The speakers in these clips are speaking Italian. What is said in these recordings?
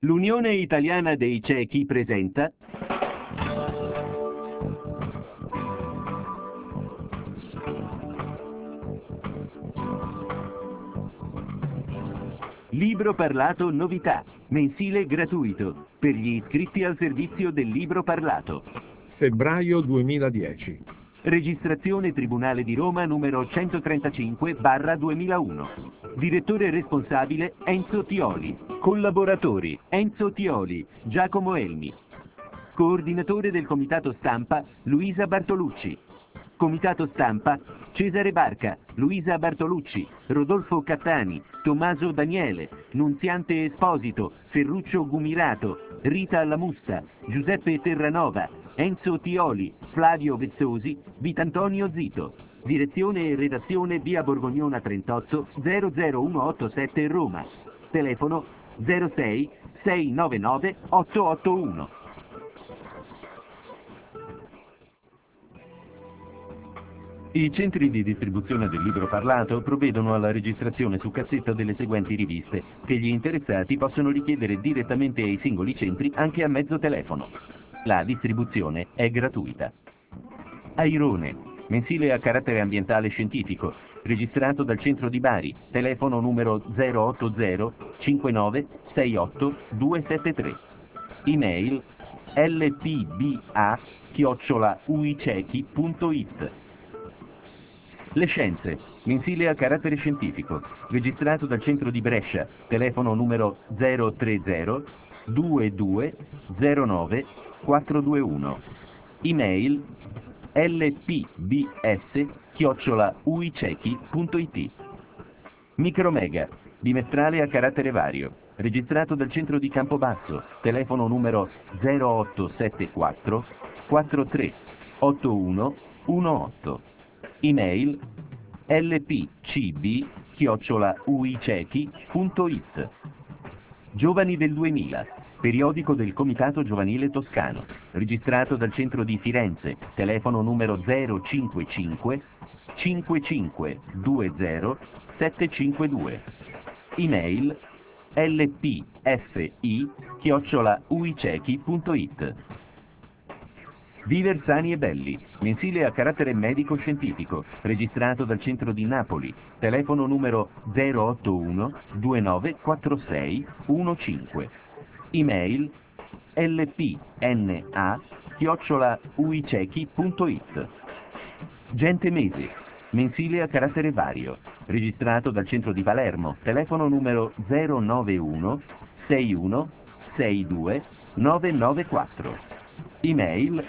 L'Unione Italiana dei Ciechi presenta Libro Parlato Novità, mensile gratuito, per gli iscritti al servizio del Libro Parlato. Febbraio 2010. Registrazione Tribunale di Roma numero 135/2001. Direttore responsabile Enzo Tioli. Collaboratori Enzo Tioli, Giacomo Elmi. Coordinatore del Comitato Stampa Luisa Bartolucci. Comitato Stampa Cesare Barca, Luisa Bartolucci, Rodolfo Cattani, Tommaso Daniele, Nunziante Esposito, Ferruccio Gumirato, Rita Lamusta, Giuseppe Terranova, Enzo Tioli, Flavio Vezzosi, Vitantonio Zito. Direzione e redazione via Borgognona 38 00187 Roma. Telefono 06 699 881. I centri di distribuzione del libro parlato provvedono alla registrazione su cassetta delle seguenti riviste, che gli interessati possono richiedere direttamente ai singoli centri anche a mezzo telefono. La distribuzione è gratuita. Airone, mensile a carattere ambientale scientifico, registrato dal centro di Bari, telefono numero 080 59 68 273. Email lpba@uicechi.it. Le Scienze, mensile a carattere scientifico, registrato dal centro di Brescia, telefono numero 030 22 09 421. Email lpbs@uicechi.it. Micromega, bimestrale a carattere vario, registrato dal centro di Campobasso, telefono numero 0874 43 81 18. Email lpcb@uicechi.it. Giovani del 2000, periodico del Comitato Giovanile Toscano, registrato dal centro di Firenze, telefono numero 055 5520 752. Email lpfi@uicechi.it. Viver Sani e Belli, mensile a carattere medico-scientifico, registrato dal centro di Napoli, telefono numero 081 2946 15. Email lpna@uicechi.it. Gente Mese, mensile a carattere vario, registrato dal centro di Palermo, telefono numero 091 61 62 994. Email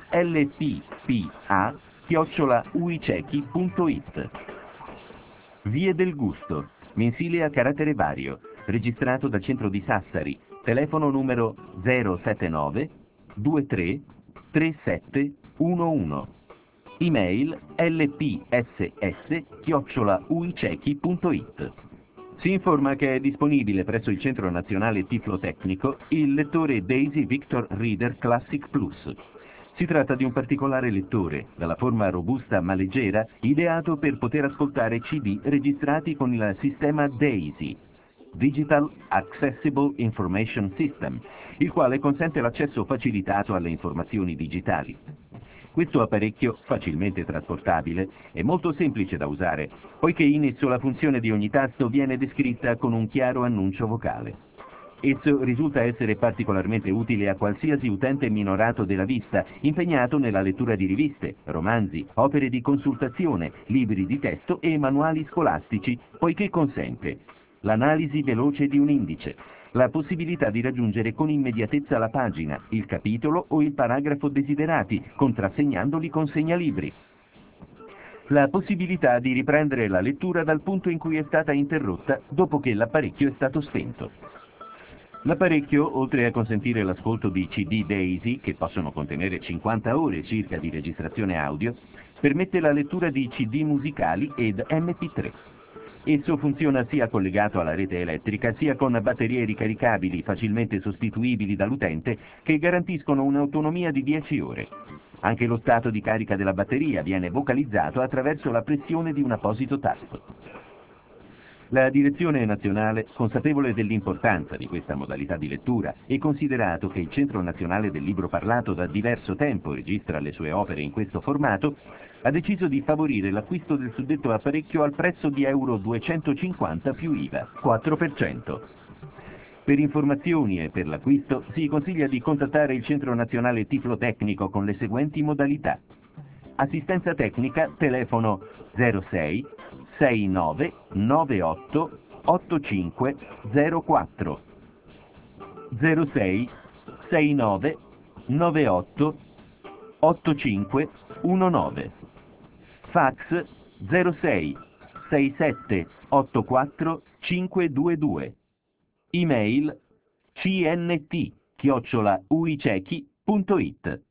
lppa@uicechi.it. Vie del Gusto, mensile a carattere vario, registrato dal centro di Sassari, telefono numero 079 23 37 11. Email lpss@uicechi.it. Si informa che è disponibile presso il Centro Nazionale Tiflotecnico il lettore Daisy Victor Reader Classic Plus. Si tratta di un particolare lettore, dalla forma robusta ma leggera, ideato per poter ascoltare CD registrati con il sistema DAISY, Digital Accessible Information System, il quale consente l'accesso facilitato alle informazioni digitali. Questo apparecchio, facilmente trasportabile, è molto semplice da usare, poiché in esso la funzione di ogni tasto viene descritta con un chiaro annuncio vocale. Esso risulta essere particolarmente utile a qualsiasi utente minorato della vista, impegnato nella lettura di riviste, romanzi, opere di consultazione, libri di testo e manuali scolastici, poiché consente l'analisi veloce di un indice, la possibilità di raggiungere con immediatezza la pagina, il capitolo o il paragrafo desiderati, contrassegnandoli con segnalibri, la possibilità di riprendere la lettura dal punto in cui è stata interrotta dopo che l'apparecchio è stato spento. L'apparecchio, oltre a consentire l'ascolto di CD DAISY, che possono contenere 50 ore circa di registrazione audio, permette la lettura di CD musicali ed MP3. Esso funziona sia collegato alla rete elettrica, sia con batterie ricaricabili facilmente sostituibili dall'utente, che garantiscono un'autonomia di 10 ore. Anche lo stato di carica della batteria viene vocalizzato attraverso la pressione di un apposito tasto. La direzione nazionale, consapevole dell'importanza di questa modalità di lettura e considerato che il Centro Nazionale del Libro Parlato da diverso tempo registra le sue opere in questo formato, ha deciso di favorire l'acquisto del suddetto apparecchio al prezzo di euro 250 più IVA, 4%. Per informazioni e per l'acquisto si consiglia di contattare il Centro Nazionale Tiflotecnico con le seguenti modalità. Assistenza tecnica, telefono 06 69 98 8504 06 69 98 8519 fax 06 67 84 522 email cnt@uicechi.it.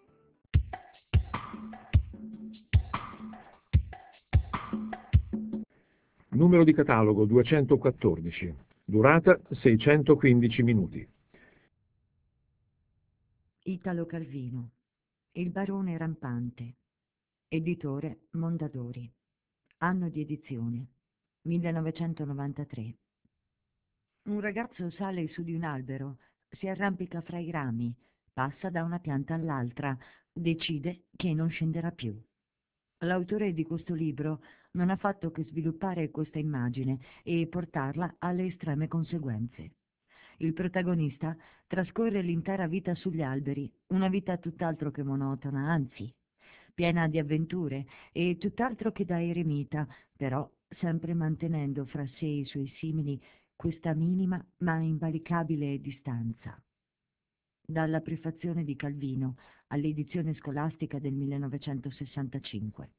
Numero di catalogo 214. Durata 615 minuti. Italo Calvino, Il barone rampante. Editore Mondadori. Anno di edizione 1993. Un ragazzo sale su di un albero, si arrampica fra i rami, passa da una pianta all'altra, decide che non scenderà più. L'autore di questo libro non ha fatto che sviluppare questa immagine e portarla alle estreme conseguenze. Il protagonista trascorre l'intera vita sugli alberi, una vita tutt'altro che monotona, anzi, piena di avventure e tutt'altro che da eremita, però sempre mantenendo fra sé e i suoi simili questa minima ma invalicabile distanza. Dalla prefazione di Calvino all'edizione scolastica del 1965.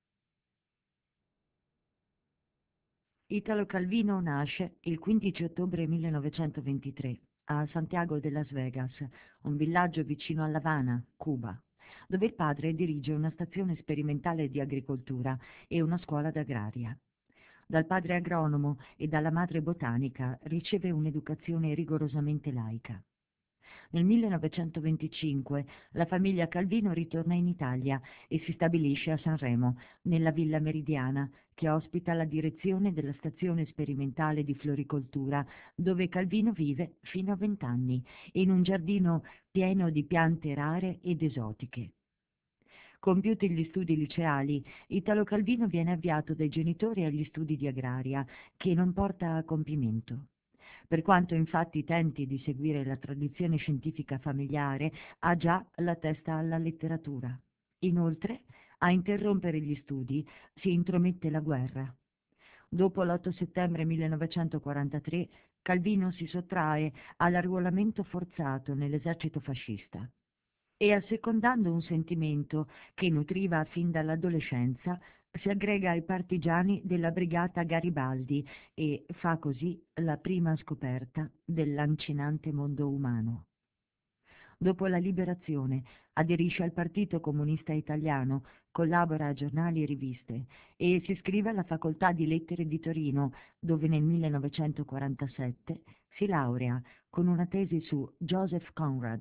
Italo Calvino nasce il 15 ottobre 1923 a Santiago de Las Vegas, un villaggio vicino a La Habana, Cuba, dove il padre dirige una stazione sperimentale di agricoltura e una scuola d'agraria. Dal padre agronomo e dalla madre botanica riceve un'educazione rigorosamente laica. Nel 1925 la famiglia Calvino ritorna in Italia e si stabilisce a Sanremo, nella Villa Meridiana, che ospita la direzione della stazione sperimentale di floricoltura, dove Calvino vive fino a 20 anni, in un giardino pieno di piante rare ed esotiche. Compiuti gli studi liceali, Italo Calvino viene avviato dai genitori agli studi di agraria, che non porta a compimento. Per quanto infatti tenti di seguire la tradizione scientifica familiare, ha già la testa alla letteratura. Inoltre, a interrompere gli studi si intromette la guerra. Dopo l'8 settembre 1943, Calvino si sottrae all'arruolamento forzato nell'esercito fascista e, assecondando un sentimento che nutriva fin dall'adolescenza, si aggrega ai partigiani della brigata Garibaldi e fa così la prima scoperta del lancinante mondo umano. Dopo la liberazione aderisce al Partito Comunista Italiano, collabora a giornali e riviste e si iscrive alla Facoltà di Lettere di Torino, dove nel 1947 si laurea con una tesi su Joseph Conrad.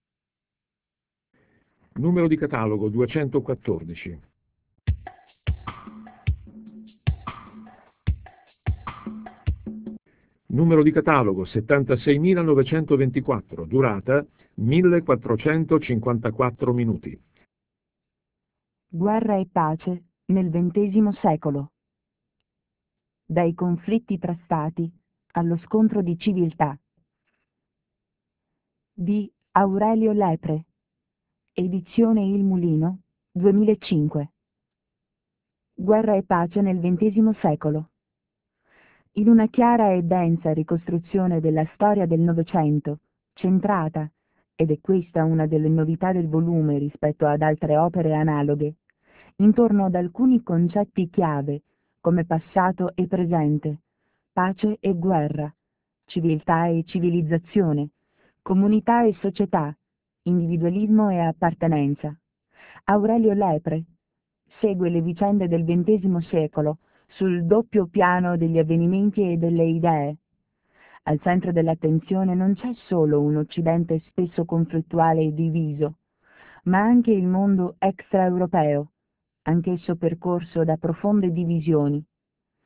Numero di catalogo 214. Numero di catalogo 76.924. Durata 1454 minuti. Guerra e pace nel XX secolo. Dai conflitti tra stati allo scontro di civiltà. Di Aurelio Lepre. Edizione Il Mulino, 2005. Guerra e pace nel XX secolo. In una chiara e densa ricostruzione della storia del Novecento, centrata, ed è questa una delle novità del volume rispetto ad altre opere analoghe, intorno ad alcuni concetti chiave come passato e presente, pace e guerra, civiltà e civilizzazione, comunità e società, individualismo e appartenenza. Aurelio Lepre segue le vicende del XX secolo sul doppio piano degli avvenimenti e delle idee. Al centro dell'attenzione non c'è solo un Occidente spesso conflittuale e diviso, ma anche il mondo extraeuropeo, anch'esso percorso da profonde divisioni.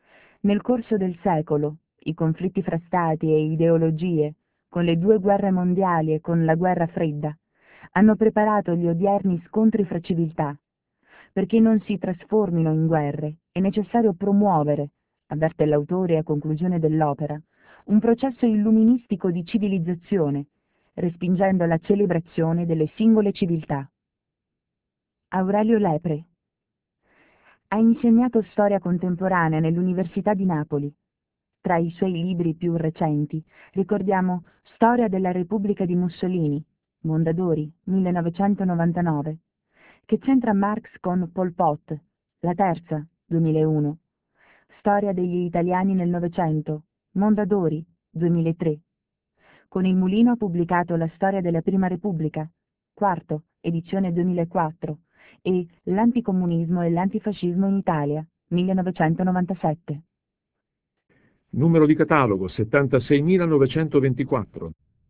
Nel corso del secolo, i conflitti fra stati e ideologie, con le 2 guerre mondiali e con la guerra fredda, hanno preparato gli odierni scontri fra civiltà. Perché non si trasformino in guerre, è necessario promuovere, avverte l'autore a conclusione dell'opera, un processo illuministico di civilizzazione, respingendo la celebrazione delle singole civiltà. Aurelio Lepre ha insegnato storia contemporanea nell'Università di Napoli. Tra i suoi libri più recenti ricordiamo Storia della Repubblica di Mussolini, Mondadori, 1999, che centra Marx con Pol Pot, La Terza, 2001, Storia degli italiani nel Novecento, Mondadori, 2003. Con Il Mulino ha pubblicato La storia della Prima Repubblica, quarto, edizione 2004, e L'anticomunismo e l'antifascismo in Italia, 1997. Numero di catalogo 76924.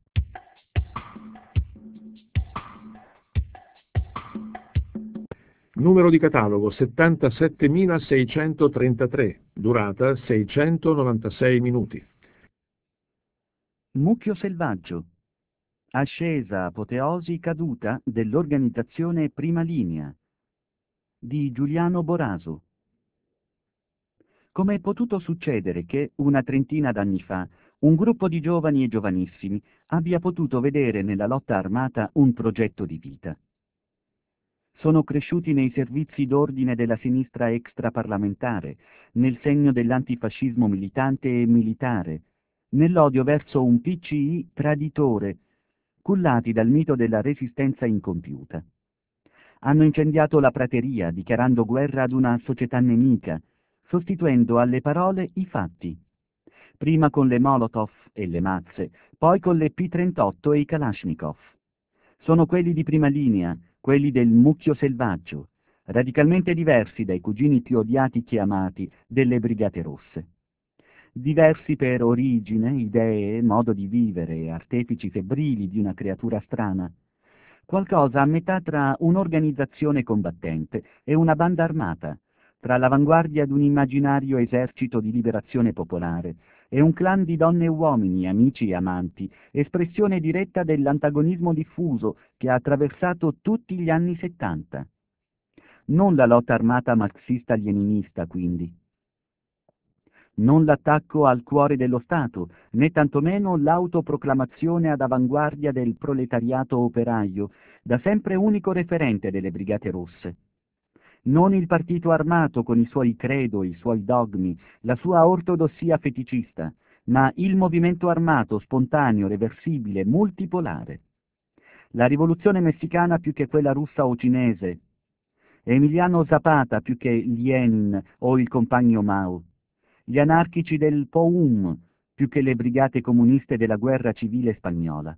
Numero di catalogo 77633. Durata 696 minuti. Mucchio selvaggio. Ascesa, apoteosi, caduta dell'organizzazione Prima Linea di Giuliano Boraso. Come è potuto succedere che, una trentina d'anni fa, un gruppo di giovani e giovanissimi abbia potuto vedere nella lotta armata un progetto di vita? Sono cresciuti nei servizi d'ordine della sinistra extraparlamentare, nel segno dell'antifascismo militante e militare, nell'odio verso un PCI traditore, cullati dal mito della resistenza incompiuta. Hanno incendiato la prateria, dichiarando guerra ad una società nemica, sostituendo alle parole i fatti. Prima con le Molotov e le mazze, poi con le P-38 e i Kalashnikov. Sono quelli di Prima Linea, quelli del mucchio selvaggio, radicalmente diversi dai cugini più odiati che amati delle Brigate Rosse. Diversi per origine, idee, modo di vivere, artefici febbrili di una creatura strana. Qualcosa a metà tra un'organizzazione combattente e una banda armata, tra l'avanguardia d'un immaginario esercito di liberazione popolare e un clan di donne e uomini, amici e amanti, espressione diretta dell'antagonismo diffuso che ha attraversato tutti gli anni '70. Non la lotta armata marxista-leninista, quindi. Non l'attacco al cuore dello Stato, né tantomeno l'autoproclamazione ad avanguardia del proletariato operaio, da sempre unico referente delle Brigate Rosse. Non il partito armato con i suoi credo, i suoi dogmi, la sua ortodossia feticista, ma il movimento armato spontaneo, reversibile, multipolare. La rivoluzione messicana più che quella russa o cinese, Emiliano Zapata più che Lenin o il compagno Mao, gli anarchici del POUM più che le brigate comuniste della guerra civile spagnola.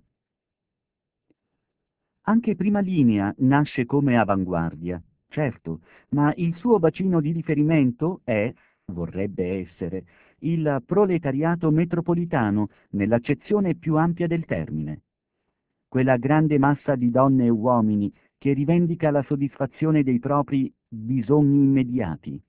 Anche Prima Linea nasce come avanguardia, certo, ma il suo bacino di riferimento vorrebbe essere, il proletariato metropolitano nell'accezione più ampia del termine. Quella grande massa di donne e uomini che rivendica la soddisfazione dei propri bisogni immediati.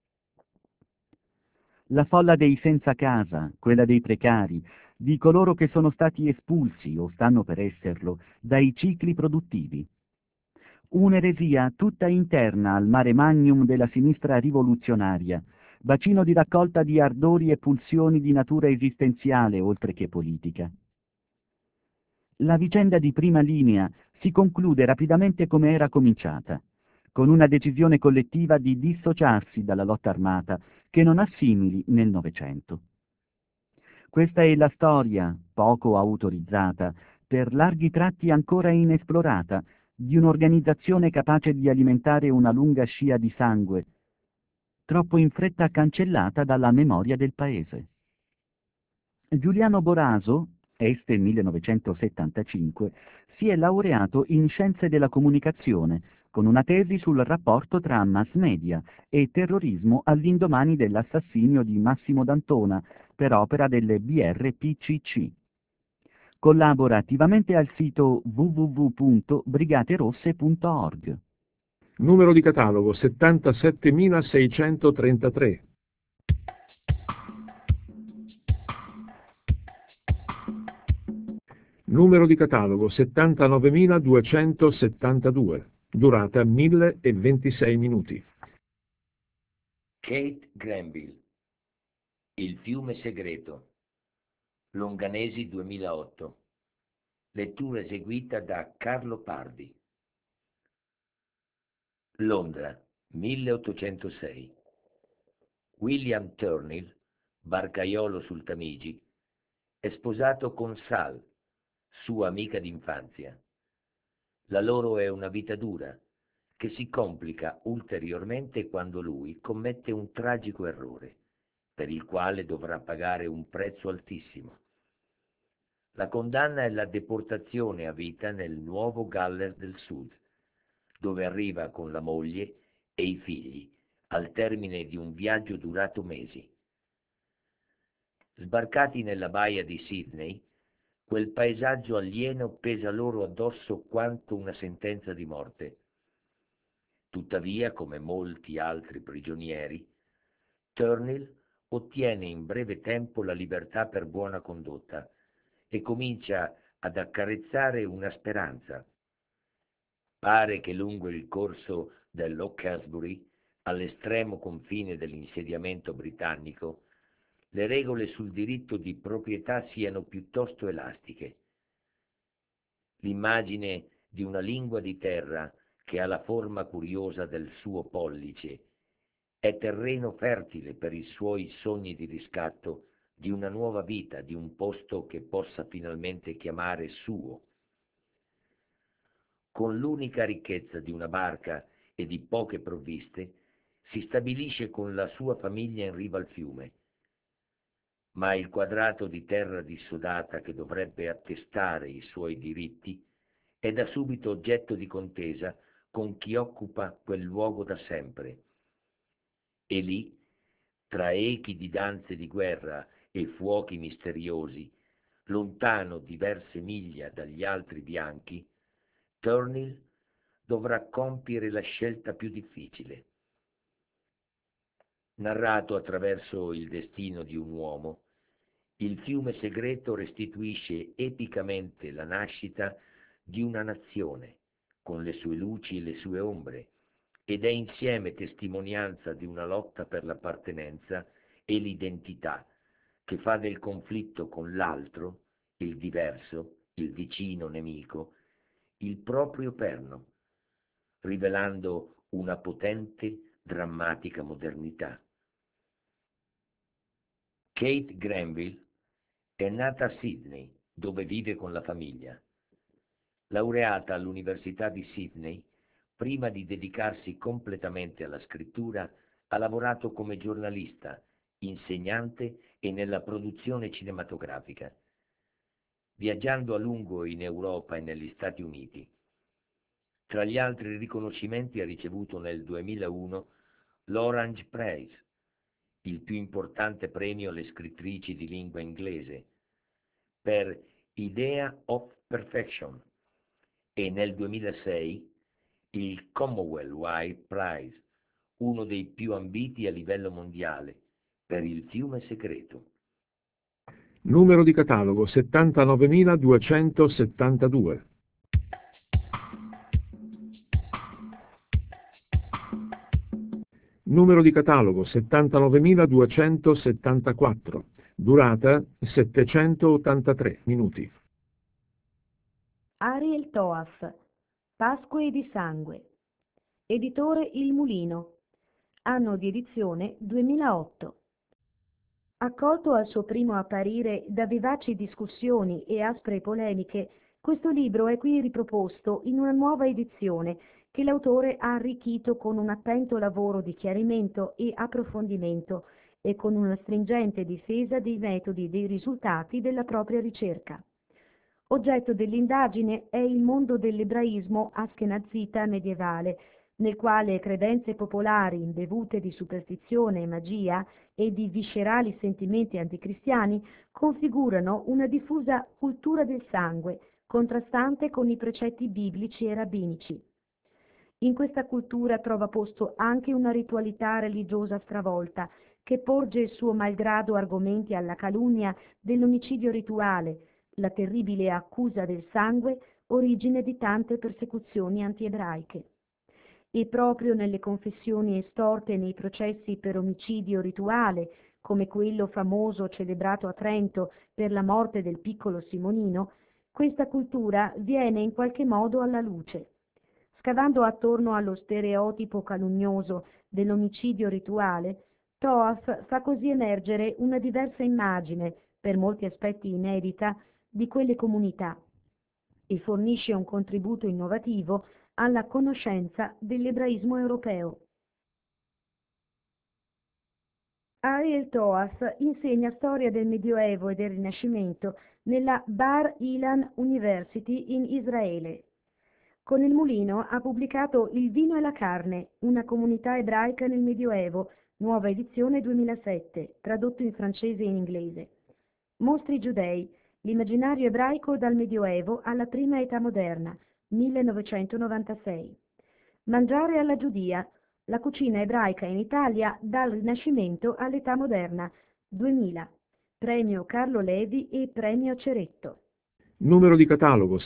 La folla dei senza casa, quella dei precari, di coloro che sono stati espulsi o stanno per esserlo dai cicli produttivi. Un'eresia tutta interna al mare magnum della sinistra rivoluzionaria, bacino di raccolta di ardori e pulsioni di natura esistenziale oltre che politica. La vicenda di Prima Linea si conclude rapidamente come era cominciata, con una decisione collettiva di dissociarsi dalla lotta armata che non ha simili nel Novecento. Questa è la storia, poco autorizzata, per larghi tratti ancora inesplorata, di un'organizzazione capace di alimentare una lunga scia di sangue, troppo in fretta cancellata dalla memoria del paese. Giuliano Boraso, Este 1975, si è laureato in Scienze della Comunicazione, con una tesi sul rapporto tra mass media e terrorismo all'indomani dell'assassinio di Massimo D'Antona per opera delle BRPCC. Collabora attivamente al sito www.brigaterosse.org. Numero di catalogo 77633. Numero di catalogo 79.272. Durata 1026 minuti. Kate Granville, Il fiume segreto, Longanesi 2008. Lettura eseguita da Carlo Pardi. Londra, 1806. William Turnill, barcaiolo sul Tamigi, è sposato con Sal, sua amica d'infanzia. La loro è una vita dura, che si complica ulteriormente quando lui commette un tragico errore, per il quale dovrà pagare un prezzo altissimo. La condanna è la deportazione a vita nel Nuovo Galles del Sud, dove arriva con la moglie e i figli, al termine di un viaggio durato mesi. Sbarcati nella baia di Sydney, quel paesaggio alieno pesa loro addosso quanto una sentenza di morte. Tuttavia, come molti altri prigionieri, Turnill ottiene in breve tempo la libertà per buona condotta e comincia ad accarezzare una speranza. Pare che lungo il corso dell'Hawkesbury, all'estremo confine dell'insediamento britannico, le regole sul diritto di proprietà siano piuttosto elastiche. L'immagine di una lingua di terra che ha la forma curiosa del suo pollice è terreno fertile per i suoi sogni di riscatto di una nuova vita, di un posto che possa finalmente chiamare suo. Con l'unica ricchezza di una barca e di poche provviste, si stabilisce con la sua famiglia in riva al fiume. Ma il quadrato di terra dissodata che dovrebbe attestare i suoi diritti è da subito oggetto di contesa con chi occupa quel luogo da sempre. E lì, tra echi di danze di guerra e fuochi misteriosi, lontano diverse miglia dagli altri bianchi, Turnill dovrà compiere la scelta più difficile. Narrato attraverso il destino di un uomo, Il fiume segreto restituisce epicamente la nascita di una nazione, con le sue luci e le sue ombre, ed è insieme testimonianza di una lotta per l'appartenenza e l'identità, che fa del conflitto con l'altro, il diverso, il vicino nemico, il proprio perno, rivelando una potente, drammatica modernità. Kate Granville è nata a Sydney, dove vive con la famiglia. Laureata all'Università di Sydney, prima di dedicarsi completamente alla scrittura, ha lavorato come giornalista, insegnante e nella produzione cinematografica, viaggiando a lungo in Europa e negli Stati Uniti. Tra gli altri riconoscimenti ha ricevuto nel 2001 l'Orange Prize, il più importante premio alle scrittrici di lingua inglese, per Idea of Perfection, e nel 2006 il Commonwealth Prize, uno dei più ambiti a livello mondiale, per Il fiume segreto. Numero di catalogo 79.272. Numero di catalogo 79.274. Durata 783 minuti. Ariel Toaf, Pasque di sangue. Editore Il Mulino. Anno di edizione 2008. Accolto al suo primo apparire da vivaci discussioni e aspre polemiche, questo libro è qui riproposto in una nuova edizione che l'autore ha arricchito con un attento lavoro di chiarimento e approfondimento e con una stringente difesa dei metodi e dei risultati della propria ricerca. Oggetto dell'indagine è il mondo dell'ebraismo askenazita medievale, nel quale credenze popolari imbevute di superstizione e magia e di viscerali sentimenti anticristiani configurano una diffusa cultura del sangue, contrastante con i precetti biblici e rabbinici. In questa cultura trova posto anche una ritualità religiosa stravolta, che porge suo malgrado argomenti alla calunnia dell'omicidio rituale, la terribile accusa del sangue, origine di tante persecuzioni antiebraiche. E proprio nelle confessioni estorte nei processi per omicidio rituale, come quello famoso celebrato a Trento per la morte del piccolo Simonino, questa cultura viene in qualche modo alla luce. Scavando attorno allo stereotipo calunnioso dell'omicidio rituale, Toaf fa così emergere una diversa immagine, per molti aspetti inedita, di quelle comunità e fornisce un contributo innovativo alla conoscenza dell'ebraismo europeo. Ariel Toaf insegna storia del Medioevo e del Rinascimento nella Bar Ilan University in Israele. Con il Mulino ha pubblicato Il vino e la carne, una comunità ebraica nel Medioevo, nuova edizione 2007, tradotto in francese e in inglese. Mostri giudei, l'immaginario ebraico dal Medioevo alla prima età moderna, 1996. Mangiare alla giudia, la cucina ebraica in Italia dal Rinascimento all'età moderna, 2000. Premio Carlo Levi e Premio Ceretto. Numero di catalogo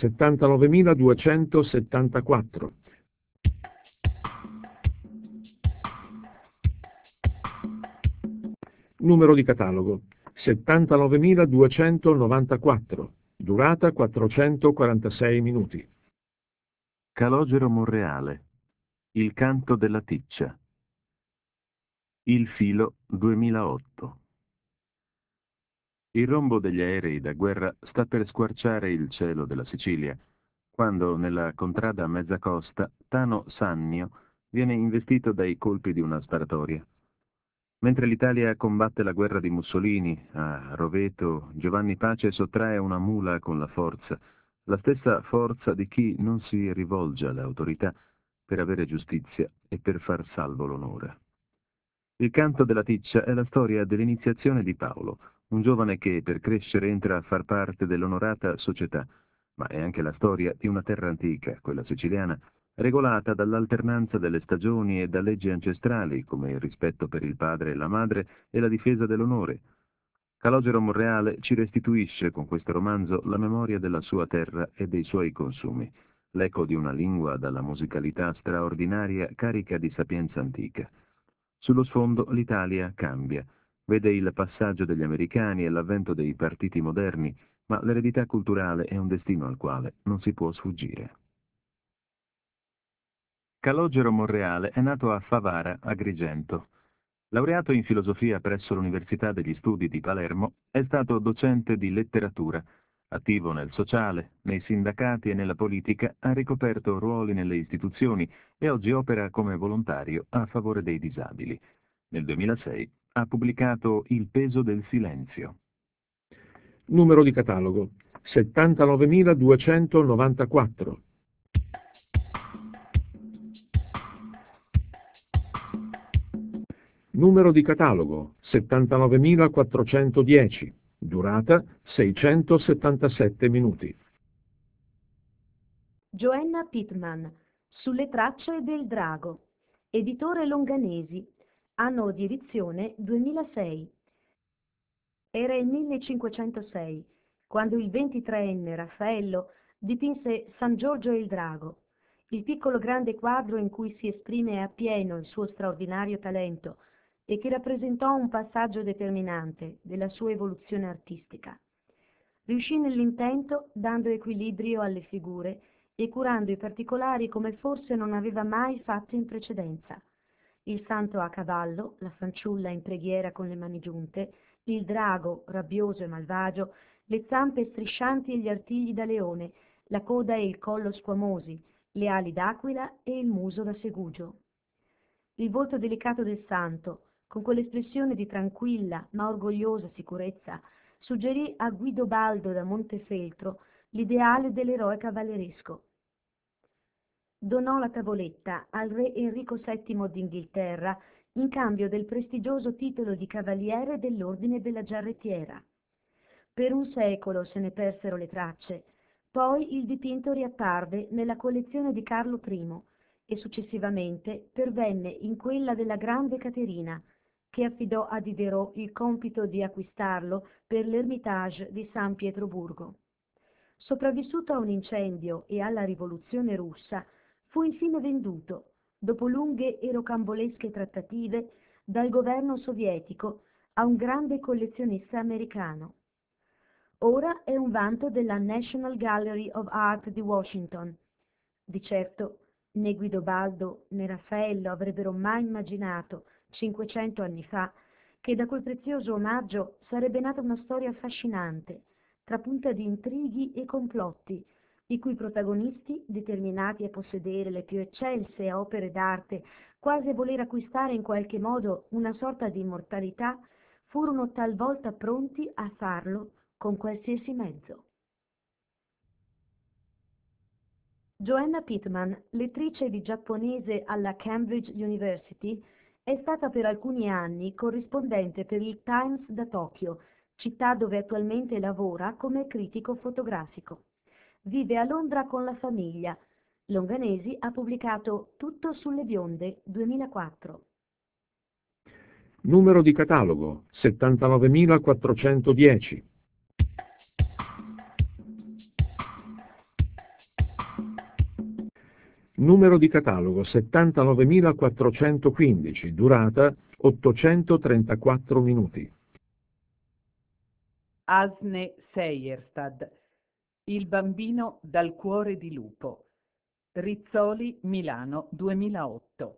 79.274. Numero di catalogo 79.294. Durata 446 minuti. Calogero Monreale. Il canto della ticcia. Il filo 2008. Il rombo degli aerei da guerra sta per squarciare il cielo della Sicilia, quando nella contrada a mezza costa Tano Sannio viene investito dai colpi di una sparatoria. Mentre l'Italia combatte la guerra di Mussolini, a Roveto Giovanni Pace sottrae una mula con la stessa forza di chi non si rivolge alle autorità per avere giustizia e per far salvo l'onore. Il canto della ticcia è la storia dell'iniziazione di Paolo, un giovane che per crescere entra a far parte dell'onorata società, ma è anche la storia di una terra antica, quella siciliana, regolata dall'alternanza delle stagioni e da leggi ancestrali come il rispetto per il padre e la madre e la difesa dell'onore. Calogero Monreale ci restituisce con questo romanzo la memoria della sua terra e dei suoi consumi, l'eco di una lingua dalla musicalità straordinaria carica di sapienza antica. Sullo sfondo l'Italia cambia, vede il passaggio degli americani e l'avvento dei partiti moderni, ma l'eredità culturale è un destino al quale non si può sfuggire. Calogero Monreale è nato a Favara, Agrigento. Laureato in filosofia presso l'Università degli Studi di Palermo, è stato docente di letteratura. Attivo nel sociale, nei sindacati e nella politica, ha ricoperto ruoli nelle istituzioni e oggi opera come volontario a favore dei disabili. Nel 2006 ha pubblicato Il peso del silenzio. Numero di catalogo 79.294. Numero di catalogo 79.410. Durata 677 minuti. Joanna Pittman, Sulle tracce del drago. Editore Longanesi. Anno di edizione 2006. Era il 1506, quando il 23enne Raffaello dipinse San Giorgio e il drago, il piccolo grande quadro in cui si esprime appieno il suo straordinario talento e che rappresentò un passaggio determinante della sua evoluzione artistica. Riuscì nell'intento dando equilibrio alle figure e curando i particolari come forse non aveva mai fatto in precedenza. Il santo a cavallo, la fanciulla in preghiera con le mani giunte, il drago rabbioso e malvagio, le zampe striscianti e gli artigli da leone, la coda e il collo squamosi, le ali d'aquila e il muso da segugio. Il volto delicato del santo, con quell'espressione di tranquilla ma orgogliosa sicurezza, suggerì a Guidobaldo da Montefeltro l'ideale dell'eroe cavalleresco. Donò la tavoletta al re Enrico VII d'Inghilterra in cambio del prestigioso titolo di cavaliere dell'Ordine della Giarrettiera. Per un secolo se ne persero le tracce, poi il dipinto riapparve nella collezione di Carlo I e successivamente pervenne in quella della grande Caterina, che affidò a Diderot il compito di acquistarlo per l'Ermitage di San Pietroburgo. sopravvissuto a un incendio e alla rivoluzione russa, fu infine venduto, dopo lunghe e rocambolesche trattative, dal governo sovietico a un grande collezionista americano. Ora è un vanto della National Gallery of Art di Washington. Di certo né Guidobaldo né Raffaello avrebbero mai immaginato, 500 anni fa, che da quel prezioso omaggio sarebbe nata una storia affascinante, trapunta di intrighi e complotti, i cui protagonisti, determinati a possedere le più eccelse opere d'arte, quasi a voler acquistare in qualche modo una sorta di immortalità, furono talvolta pronti a farlo con qualsiasi mezzo. Joanna Pittman, lettrice di giapponese alla Cambridge University, è stata per alcuni anni corrispondente per il Times da Tokyo, città dove attualmente lavora come critico fotografico. Vive a Londra con la famiglia. Longanesi ha pubblicato Tutto sulle bionde 2004. Numero di catalogo 79410. Numero di catalogo 79415, durata 834 minuti. Asne Seierstad, Il bambino dal cuore di lupo. Rizzoli, Milano, 2008.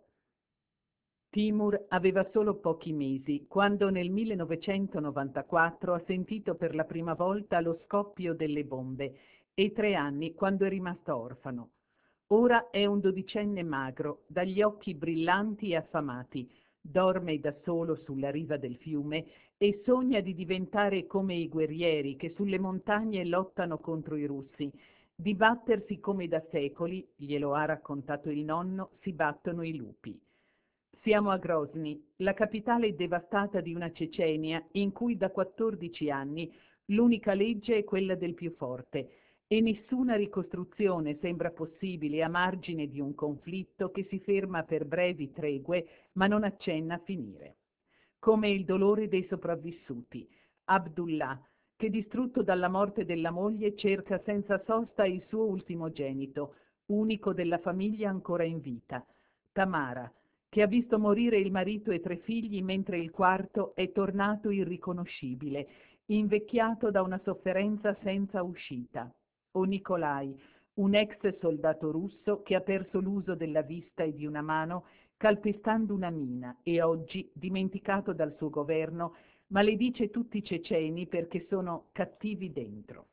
Timur aveva solo pochi mesi quando nel 1994 ha sentito per la prima volta lo scoppio delle bombe e 3 anni quando è rimasto orfano. Ora è un dodicenne magro, dagli occhi brillanti e affamati, dorme da solo sulla riva del fiume e sogna di diventare come i guerrieri che sulle montagne lottano contro i russi, di battersi come da secoli, glielo ha raccontato il nonno, si battono i lupi. Siamo a Grozny, la capitale devastata di una Cecenia in cui da 14 anni l'unica legge è quella del più forte e nessuna ricostruzione sembra possibile a margine di un conflitto che si ferma per brevi tregue ma non accenna a finire. Come il dolore dei sopravvissuti. Abdullah, che distrutto dalla morte della moglie cerca senza sosta il suo ultimogenito, unico della famiglia ancora in vita. Tamara, che ha visto morire il marito e 3 figli mentre il quarto è tornato irriconoscibile, invecchiato da una sofferenza senza uscita. O Nikolai, un ex soldato russo che ha perso l'uso della vista e di una mano calpestando una mina e oggi, dimenticato dal suo governo, maledice tutti i ceceni perché sono cattivi dentro.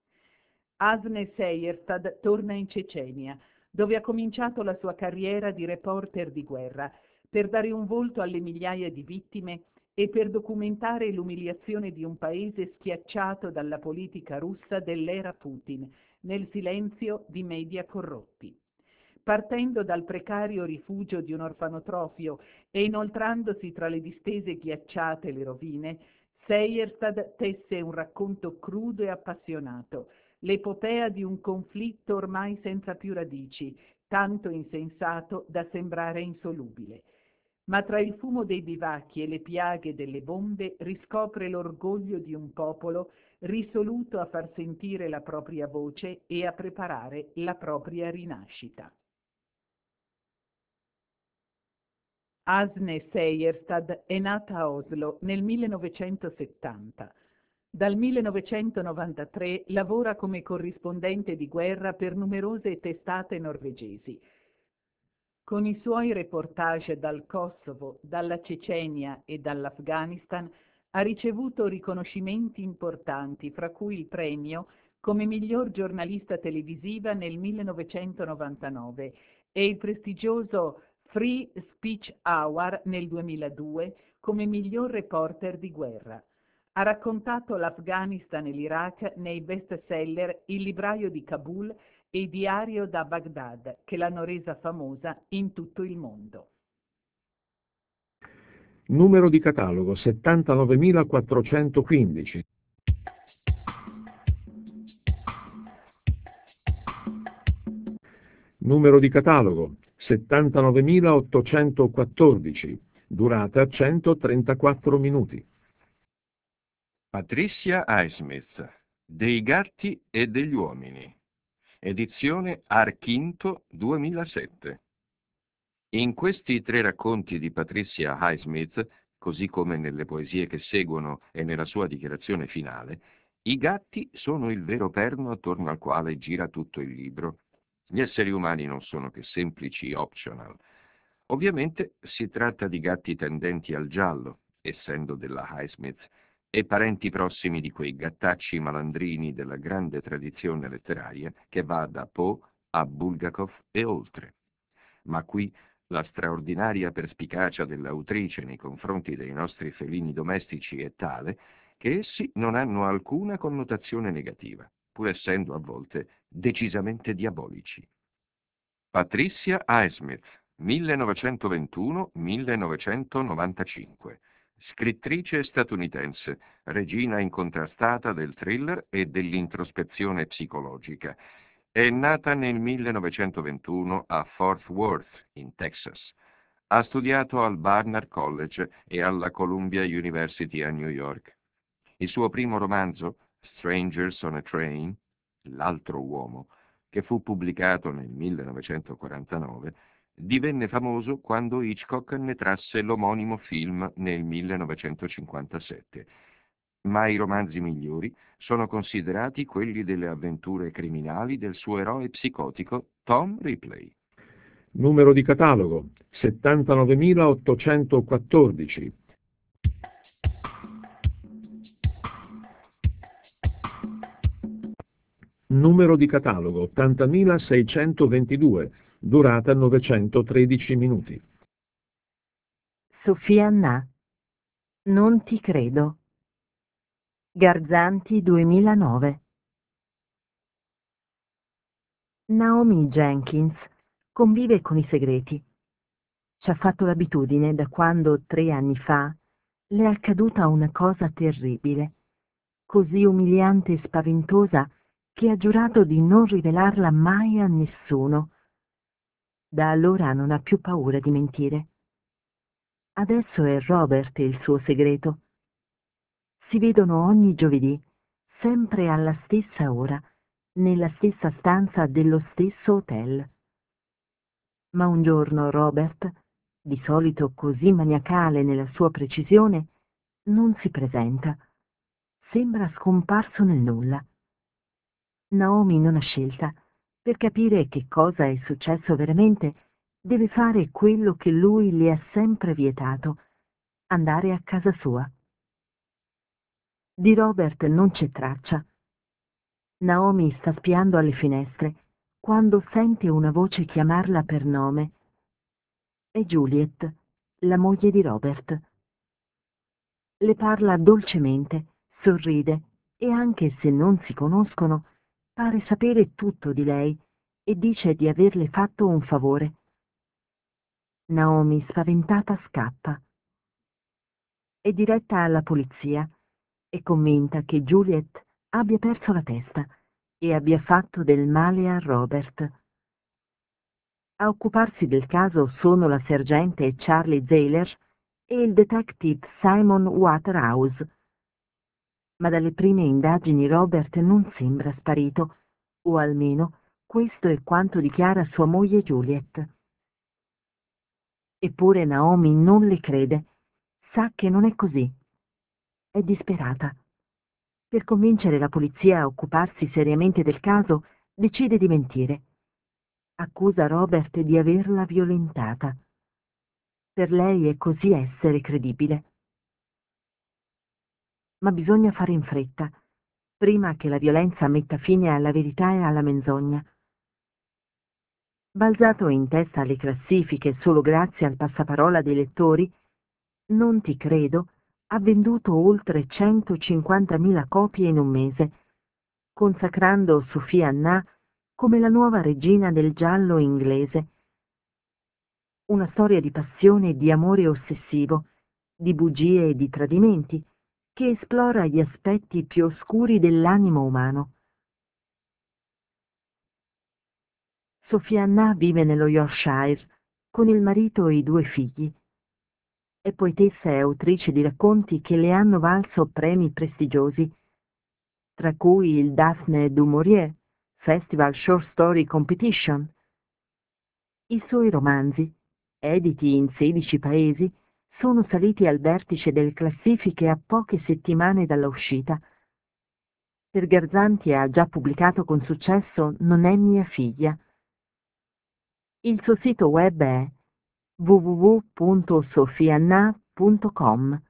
Asne Seierstad torna in Cecenia, dove ha cominciato la sua carriera di reporter di guerra, per dare un volto alle migliaia di vittime e per documentare l'umiliazione di un paese schiacciato dalla politica russa dell'era Putin, nel silenzio di media corrotti. Partendo dal precario rifugio di un orfanotrofio e inoltrandosi tra le distese ghiacciate e le rovine, Seierstad tesse un racconto crudo e appassionato, l'epopea di un conflitto ormai senza più radici, tanto insensato da sembrare insolubile. Ma tra il fumo dei bivacchi e le piaghe delle bombe riscopre l'orgoglio di un popolo risoluto a far sentire la propria voce e a preparare la propria rinascita. Asne Seierstad è nata a Oslo nel 1970. Dal 1993 lavora come corrispondente di guerra per numerose testate norvegesi. Con i suoi reportage dal Kosovo, dalla Cecenia e dall'Afghanistan ha ricevuto riconoscimenti importanti, fra cui il premio come miglior giornalista televisiva nel 1999 e il prestigioso Free Speech Award nel 2002 come miglior reporter di guerra. Ha raccontato l'Afghanistan e l'Iraq nei best-seller Il libraio di Kabul e Diario da Baghdad, che l'hanno resa famosa in tutto il mondo. Numero di catalogo 79415. Numero di catalogo 79814, durata 134 minuti. Patricia Highsmith, Dei gatti e degli uomini. Edizione Archinto 2007. In questi 3 racconti di Patricia Highsmith, così come nelle poesie che seguono e nella sua dichiarazione finale, i gatti sono il vero perno attorno al quale gira tutto il libro. Gli esseri umani non sono che semplici optional. Ovviamente si tratta di gatti tendenti al giallo, essendo della Highsmith, e parenti prossimi di quei gattacci malandrini della grande tradizione letteraria che va da Poe a Bulgakov e oltre. Ma qui la straordinaria perspicacia dell'autrice nei confronti dei nostri felini domestici è tale che essi non hanno alcuna connotazione negativa, pur essendo a volte decisamente diabolici. Patricia Highsmith, 1921-1995, scrittrice statunitense, regina incontrastata del thriller e dell'introspezione psicologica. È nata nel 1921 a Fort Worth, in Texas. Ha studiato al Barnard College e alla Columbia University a New York. Il suo primo romanzo, Strangers on a Train, L'altro uomo, che fu pubblicato nel 1949, divenne famoso quando Hitchcock ne trasse l'omonimo film nel 1957. Ma i romanzi migliori sono considerati quelli delle avventure criminali del suo eroe psicotico Tom Ripley. Numero di catalogo 79.814. Numero di catalogo 80.622. Durata 913 minuti. Sofia Anna. Non ti credo. Garzanti 2009. Naomi Jenkins convive con i segreti. Ci ha fatto l'abitudine da quando 3 anni fa le è accaduta una cosa terribile, così umiliante e spaventosa che ha giurato di non rivelarla mai a nessuno. Da allora non ha più paura di mentire. Adesso è Robert il suo segreto. Si vedono ogni giovedì, sempre alla stessa ora, nella stessa stanza dello stesso hotel. Ma un giorno Robert, di solito così maniacale nella sua precisione, non si presenta. Sembra scomparso nel nulla. Naomi non ha scelta. Per capire che cosa è successo veramente, deve fare quello che lui le ha sempre vietato: andare a casa sua. Di Robert non c'è traccia. Naomi sta spiando alle finestre quando sente una voce chiamarla per nome. È Juliet, la moglie di Robert. Le parla dolcemente, sorride e, anche se non si conoscono, pare sapere tutto di lei e dice di averle fatto un favore. Naomi, spaventata, scappa. È diretta alla polizia. È convinta che Juliet abbia perso la testa e abbia fatto del male a Robert. A occuparsi del caso sono la sergente Charlie Zahler e il detective Simon Waterhouse. Ma dalle prime indagini Robert non sembra sparito, o almeno questo è quanto dichiara sua moglie Juliet. Eppure Naomi non le crede, sa che non è così. È disperata. Per convincere la polizia a occuparsi seriamente del caso, decide di mentire. Accusa Robert di averla violentata. Per lei è così essere credibile. Ma bisogna fare in fretta, prima che la violenza metta fine alla verità e alla menzogna. Balzato in testa alle classifiche solo grazie al passaparola dei lettori, Non ti credo ha venduto oltre 150.000 copie in un mese, consacrando Sofia Anna come la nuova regina del giallo inglese. Una storia di passione e di amore ossessivo, di bugie e di tradimenti, che esplora gli aspetti più oscuri dell'animo umano. Sofia Anna vive nello Yorkshire con il marito e i 2 figli. È poetessa e autrice di racconti che le hanno valso premi prestigiosi. tra cui il Daphne du Maurier Festival Short Story Competition. I suoi romanzi, editi in 16 paesi, sono saliti al vertice delle classifiche a poche settimane dalla uscita. Per Garzanti ha già pubblicato con successo Non è mia figlia. Il suo sito web è www.sofianna.com.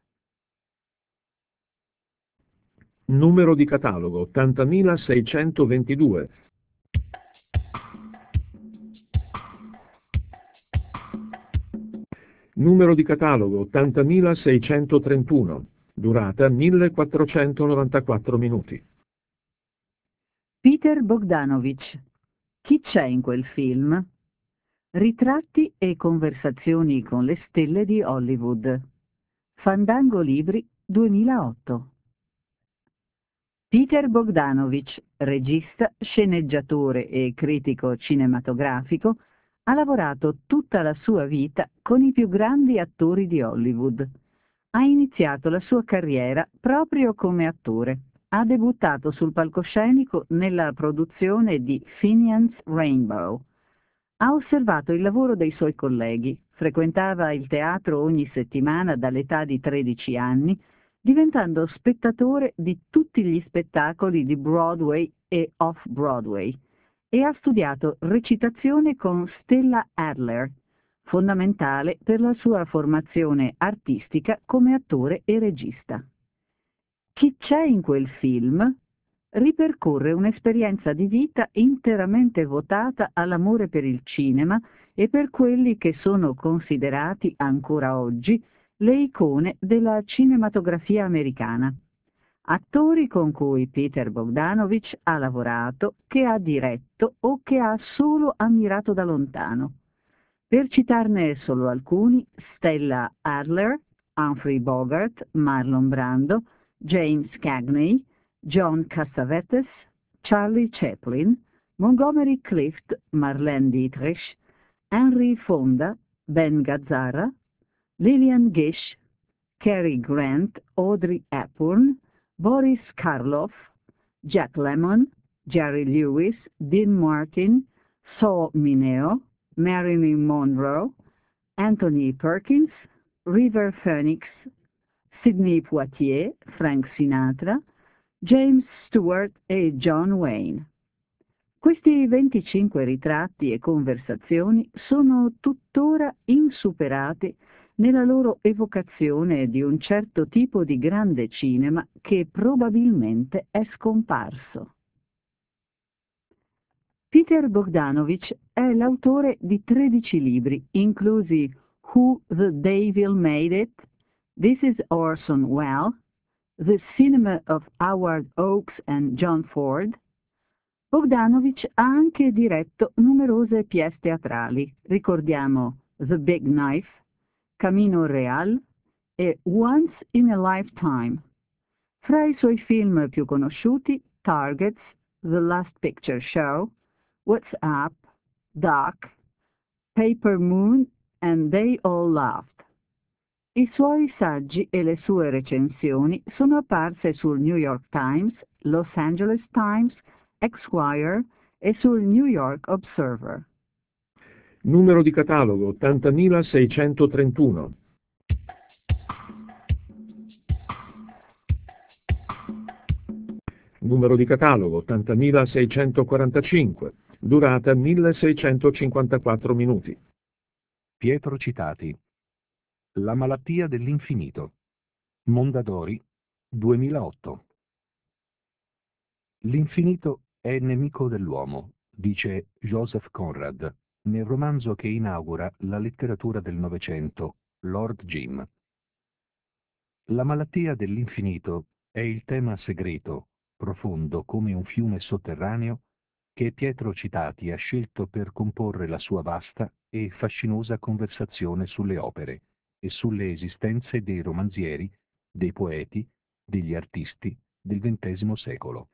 Numero di catalogo 80.622. Numero di catalogo 80.631. Durata 1494 minuti. Peter Bogdanovich. Chi c'è in quel film? Ritratti e conversazioni con le stelle di Hollywood. Fandango Libri 2008. Peter Bogdanovich, regista, sceneggiatore e critico cinematografico, ha lavorato tutta la sua vita con i più grandi attori di Hollywood. Ha iniziato la sua carriera proprio come attore. Ha debuttato sul palcoscenico nella produzione di Finian's Rainbow. Ha osservato il lavoro dei suoi colleghi, frequentava il teatro ogni settimana dall'età di 13 anni, diventando spettatore di tutti gli spettacoli di Broadway e off-Broadway, e ha studiato recitazione con Stella Adler, fondamentale per la sua formazione artistica come attore e regista. Chi c'è in quel film? Ripercorre un'esperienza di vita interamente votata all'amore per il cinema e per quelli che sono considerati ancora oggi le icone della cinematografia americana. Attori con cui Peter Bogdanovich ha lavorato, che ha diretto o che ha solo ammirato da lontano. Per citarne solo alcuni: Stella Adler, Humphrey Bogart, Marlon Brando, James Cagney, John Cassavetes, Charlie Chaplin, Montgomery Clift, Marlene Dietrich, Henry Fonda, Ben Gazzara, Lillian Gish, Cary Grant, Audrey Hepburn, Boris Karloff, Jack Lemmon, Jerry Lewis, Dean Martin, Saul Mineo, Marilyn Monroe, Anthony Perkins, River Phoenix, Sidney Poitier, Frank Sinatra, James Stewart e John Wayne. Questi 25 ritratti e conversazioni sono tuttora insuperati nella loro evocazione di un certo tipo di grande cinema che probabilmente è scomparso. Peter Bogdanovich è l'autore di 13 libri, inclusi Who the Devil Made It, This is Orson Welles, The Cinema of Howard Hawks and John Ford. Bogdanovich ha anche diretto numerose pièce teatrali. Ricordiamo The Big Knife, Camino Real e Once in a Lifetime. Fra i suoi film più conosciuti, Targets, The Last Picture Show, What's Up, Doc, Paper Moon and They All Laughed. I suoi saggi e le sue recensioni sono apparse sul New York Times, Los Angeles Times, Esquire e sul New York Observer. Numero di catalogo 80.631. Numero di catalogo 80.645. Durata 1654 minuti. Pietro Citati. La malattia dell'infinito. Mondadori, 2008. L'infinito è nemico dell'uomo, dice Joseph Conrad nel romanzo che inaugura la letteratura del Novecento, Lord Jim. La malattia dell'infinito è il tema segreto, profondo come un fiume sotterraneo, che Pietro Citati ha scelto per comporre la sua vasta e fascinosa conversazione sulle opere e sulle esistenze dei romanzieri, dei poeti, degli artisti del XX secolo.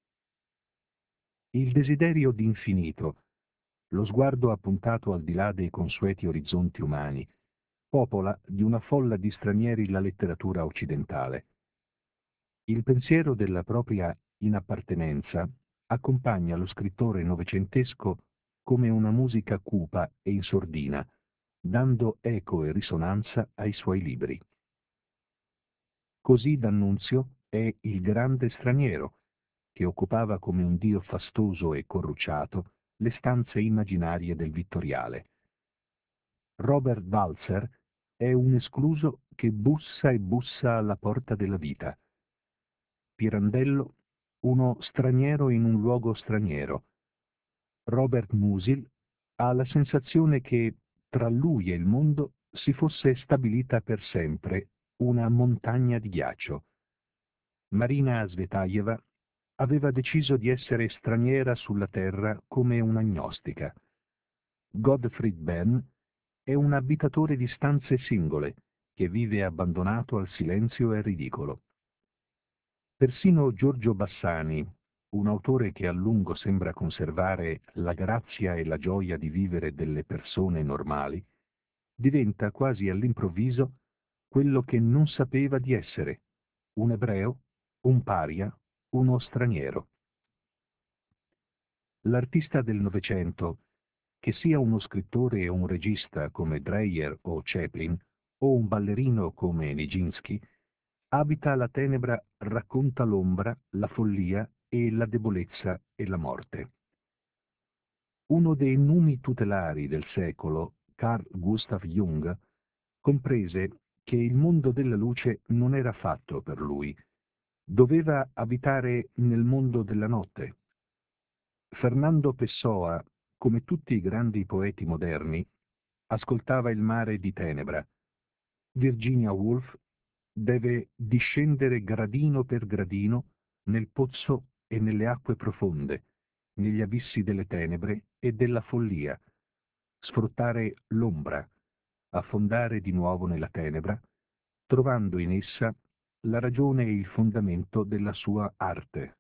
Il desiderio di infinito, lo sguardo appuntato al di là dei consueti orizzonti umani, popola di una folla di stranieri la letteratura occidentale. Il pensiero della propria in appartenenza accompagna lo scrittore novecentesco come una musica cupa e in sordina, dando eco e risonanza ai suoi libri. Così D'Annunzio è il grande straniero, che occupava come un dio fastoso e corrucciato le stanze immaginarie del Vittoriale. Robert Walzer è un escluso che bussa e bussa alla porta della vita. Pirandello, uno straniero in un luogo straniero. Robert Musil ha la sensazione che tra lui e il mondo si fosse stabilita per sempre una montagna di ghiaccio. Marina Svetaeva aveva deciso di essere straniera sulla terra come un'agnostica. Gottfried Benn è un abitatore di stanze singole che vive abbandonato al silenzio e al ridicolo. Persino Giorgio Bassani, un autore che a lungo sembra conservare la grazia e la gioia di vivere delle persone normali, diventa quasi all'improvviso quello che non sapeva di essere, un ebreo, un paria, uno straniero. L'artista del Novecento, che sia uno scrittore o un regista come Dreyer o Chaplin, o un ballerino come Nijinsky, abita la tenebra, racconta l'ombra, la follia e la debolezza e la morte. Uno dei numi tutelari del secolo, Carl Gustav Jung, comprese che il mondo della luce non era fatto per lui, doveva abitare nel mondo della notte. Fernando Pessoa, come tutti i grandi poeti moderni, ascoltava il mare di tenebra. Virginia Woolf deve discendere gradino per gradino nel pozzo e nelle acque profonde, negli abissi delle tenebre e della follia, sfruttare l'ombra, affondare di nuovo nella tenebra, trovando in essa la ragione e il fondamento della sua arte.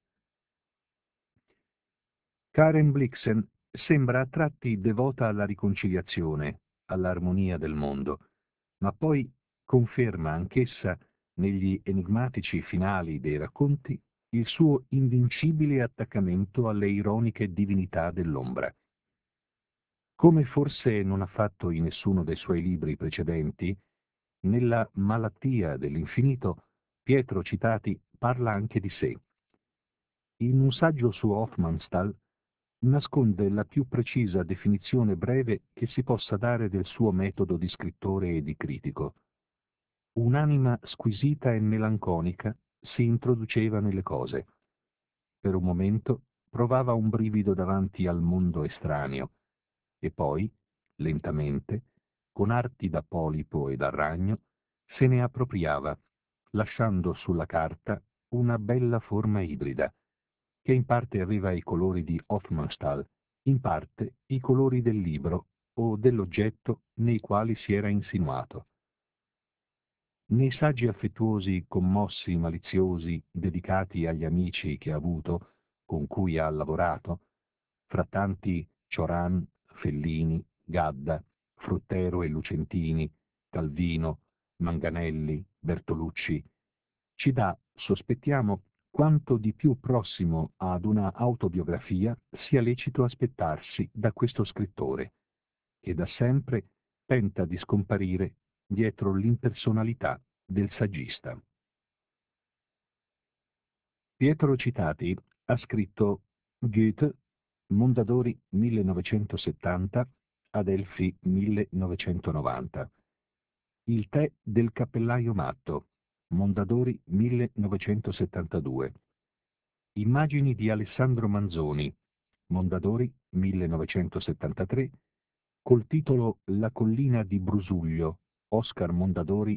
Karen Blixen sembra a tratti devota alla riconciliazione, all'armonia del mondo, ma poi conferma anch'essa, negli enigmatici finali dei racconti, il suo invincibile attaccamento alle ironiche divinità dell'ombra. Come forse non ha fatto in nessuno dei suoi libri precedenti, nella Malattia dell'infinito Pietro Citati parla anche di sé. In un saggio su Hofmannsthal nasconde la più precisa definizione breve che si possa dare del suo metodo di scrittore e di critico. Un'anima squisita e melanconica si introduceva nelle cose. Per un momento provava un brivido davanti al mondo estraneo e poi, lentamente, con arti da polipo e da ragno, se ne appropriava, lasciando sulla carta una bella forma ibrida, che in parte aveva i colori di Hofmannsthal, in parte i colori del libro o dell'oggetto nei quali si era insinuato. Nei saggi affettuosi, commossi, maliziosi, dedicati agli amici che ha avuto, con cui ha lavorato, fra tanti Cioran, Fellini, Gadda, Fruttero e Lucentini, Calvino, Manganelli, Bertolucci, ci dà, sospettiamo, quanto di più prossimo ad una autobiografia sia lecito aspettarsi da questo scrittore, che da sempre tenta di scomparire dietro l'impersonalità del saggista. Pietro Citati ha scritto Goethe, Mondadori 1970, Adelphi 1990. Il tè del cappellaio matto, Mondadori 1972. Immagini di Alessandro Manzoni, Mondadori 1973, col titolo La collina di Brusuglio, Oscar Mondadori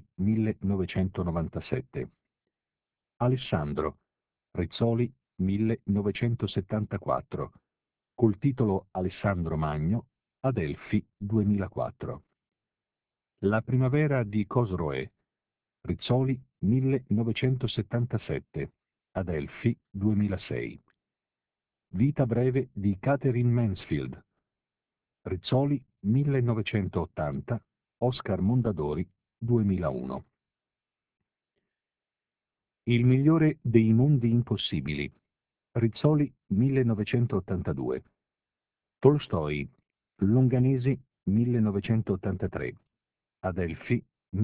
1997. Alessandro, Rizzoli 1974, col titolo Alessandro Magno, Adelphi 2004. La primavera di Cosroe, Rizzoli 1977, Adelphi 2006. Vita breve di Catherine Mansfield, Rizzoli 1980, Oscar Mondadori 2001. Il migliore dei mondi impossibili, Rizzoli 1982. Tolstoi, Longanesi 1983. Adelphi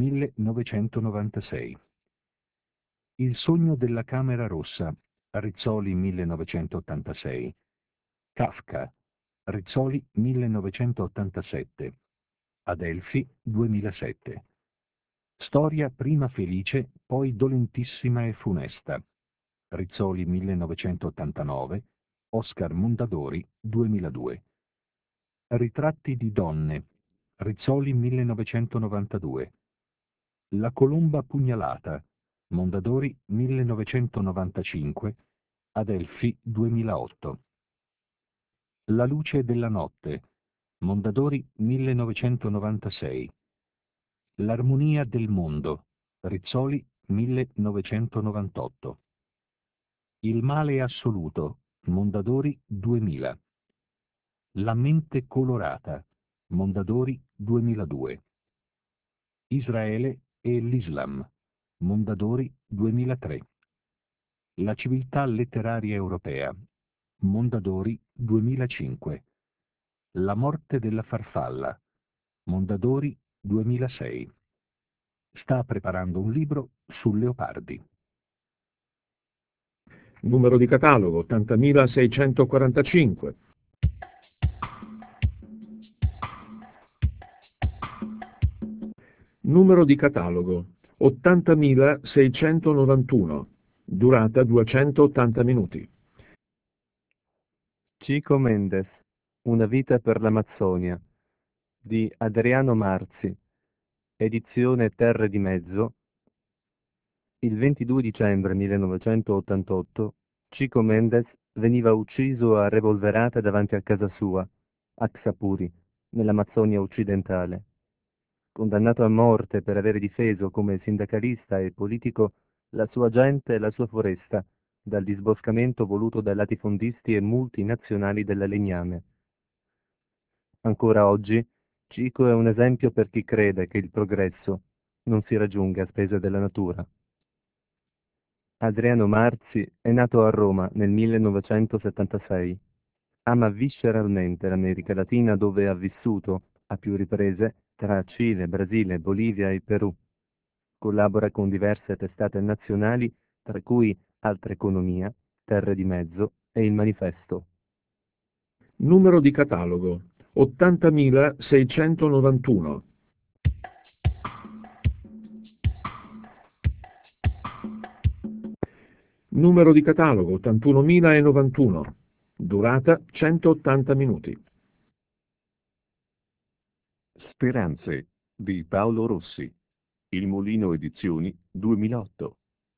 1996. Il sogno della Camera Rossa, Rizzoli 1986. Kafka, Rizzoli 1987. Adelphi 2007. Storia prima felice, poi dolentissima e funesta. Rizzoli 1989. Oscar Mondadori 2002. Ritratti di donne. Rizzoli 1992. La colomba pugnalata. Mondadori 1995. Adelphi 2008. La luce della notte. Mondadori 1996. L'armonia del mondo. Rizzoli 1998. Il male assoluto. Mondadori 2000. La mente colorata. Mondadori 2002. Israele e l'Islam. Mondadori 2003. La civiltà letteraria europea. Mondadori 2005. La morte della farfalla. Mondadori 2006. Sta preparando un libro su Leopardi. Numero di catalogo 80.645. Numero di catalogo 80.691. Durata 280 minuti. Chico Mendes, Una vita per l'Amazzonia, di Adriano Marzi, edizione Terre di Mezzo. Il 22 dicembre 1988 Chico Mendes veniva ucciso a revolverate davanti a casa sua, a Xapuri, nell'Amazzonia occidentale. Condannato a morte per aver difeso come sindacalista e politico la sua gente e la sua foresta dal disboscamento voluto dai latifondisti e multinazionali della legname. Ancora oggi Chico è un esempio per chi crede che il progresso non si raggiunga a spese della natura. Adriano Marzi è nato a Roma nel 1976. Ama visceralmente l'America Latina dove ha vissuto, a più riprese, tra Cile, Brasile, Bolivia e Perù. Collabora con diverse testate nazionali, tra cui Altra Economia, Terre di Mezzo e Il Manifesto. Numero di catalogo 80.691. Numero di catalogo 81.091. Durata 180 minuti. Speranze di Paolo Rossi. Il Mulino Edizioni 2008.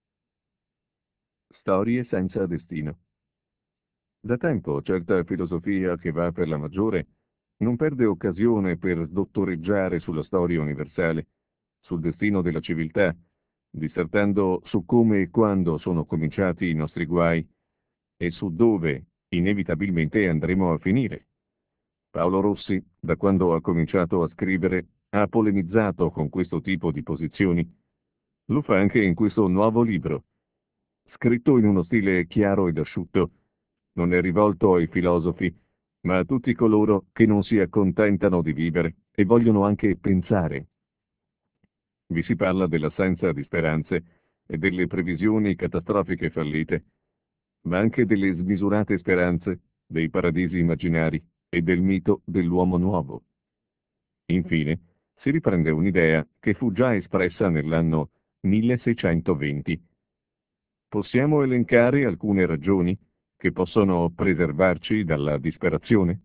Storie senza destino. Da tempo certa filosofia che va per la maggiore non perde occasione per dottoreggiare sulla storia universale, sul destino della civiltà, dissertando su come e quando sono cominciati i nostri guai e su dove inevitabilmente andremo a finire. Paolo Rossi, da quando ha cominciato a scrivere, ha polemizzato con questo tipo di posizioni. Lo fa anche in questo nuovo libro. Scritto in uno stile chiaro ed asciutto, non è rivolto ai filosofi, ma a tutti coloro che non si accontentano di vivere e vogliono anche pensare. Vi si parla dell'assenza di speranze e delle previsioni catastrofiche fallite, ma anche delle smisurate speranze, dei paradisi immaginari e del mito dell'uomo nuovo. Infine, si riprende un'idea che fu già espressa nell'anno 1620. Possiamo elencare alcune ragioni che possono preservarci dalla disperazione?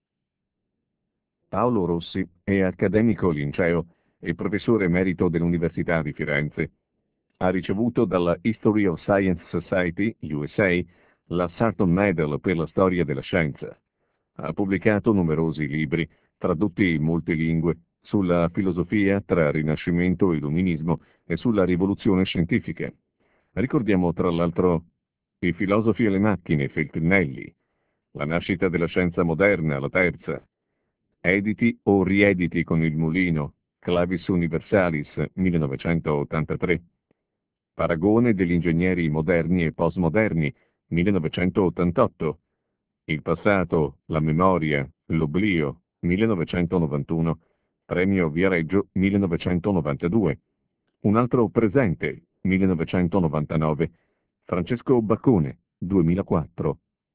Paolo Rossi è accademico linceo e professore emerito dell'Università di Firenze. Ha ricevuto dalla History of Science Society, USA, la Sarton Medal per la storia della scienza. Ha pubblicato numerosi libri, tradotti in molte lingue, sulla filosofia tra Rinascimento e Illuminismo e sulla rivoluzione scientifica. Ricordiamo tra l'altro I filosofi e le macchine, Feltrinelli, La nascita della scienza moderna, la terza, Editi o riediti con il Mulino, Clavis Universalis, 1983, Paragone degli ingegneri moderni e postmoderni, 1988. Il passato, la memoria, l'oblio, 1991. Premio Viareggio, 1992. Un altro presente, 1999. Francesco Baccone, 2004.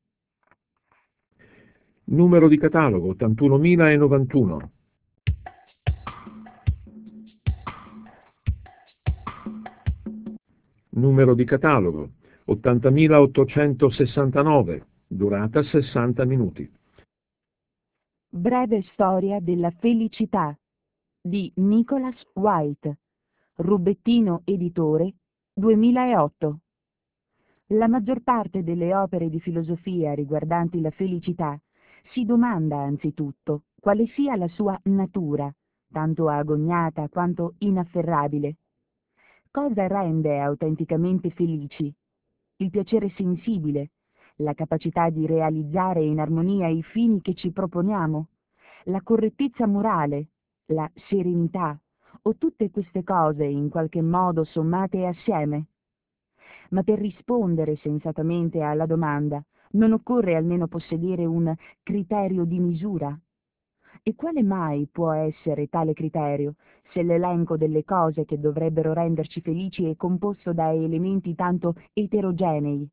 Numero di catalogo 81.091. Numero di catalogo 80.869, durata 60 minuti. Breve storia della felicità di Nicholas White, Rubettino Editore, 2008. La maggior parte delle opere di filosofia riguardanti la felicità si domanda anzitutto quale sia la sua natura, tanto agognata quanto inafferrabile. Cosa rende autenticamente felici? Il piacere sensibile, la capacità di realizzare in armonia i fini che ci proponiamo, la correttezza morale, la serenità, o tutte queste cose in qualche modo sommate assieme? Ma per rispondere sensatamente alla domanda non occorre almeno possedere un criterio di misura? E quale mai può essere tale criterio, se l'elenco delle cose che dovrebbero renderci felici è composto da elementi tanto eterogenei?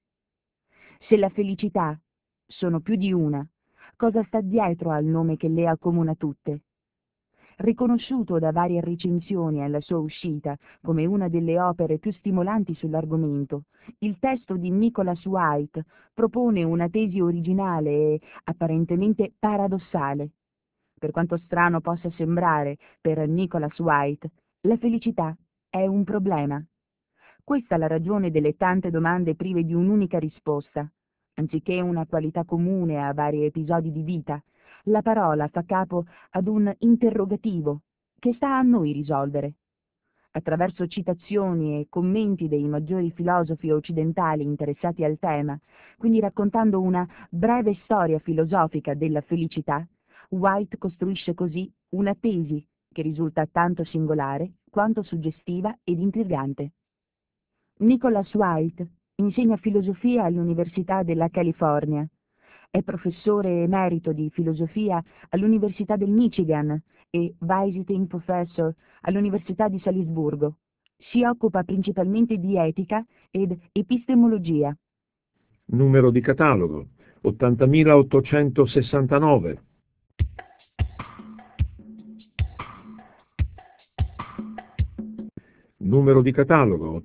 Se la felicità sono più di una, cosa sta dietro al nome che le accomuna tutte? Riconosciuto da varie recensioni alla sua uscita come una delle opere più stimolanti sull'argomento, il testo di Nicholas White propone una tesi originale e apparentemente paradossale. Per quanto strano possa sembrare per Nicholas White, la felicità è un problema. Questa è la ragione delle tante domande prive di un'unica risposta. Anziché una qualità comune a vari episodi di vita, la parola fa capo ad un interrogativo che sta a noi risolvere. Attraverso citazioni e commenti dei maggiori filosofi occidentali interessati al tema, quindi raccontando una breve storia filosofica della felicità, White costruisce così una tesi che risulta tanto singolare quanto suggestiva ed intrigante. Nicholas White insegna filosofia all'Università della California. È professore emerito di filosofia all'Università del Michigan e visiting professor all'Università di Salisburgo. Si occupa principalmente di etica ed epistemologia. Numero di catalogo 80.869. Numero di catalogo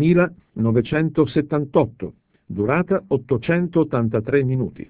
80.978, durata 883 minuti.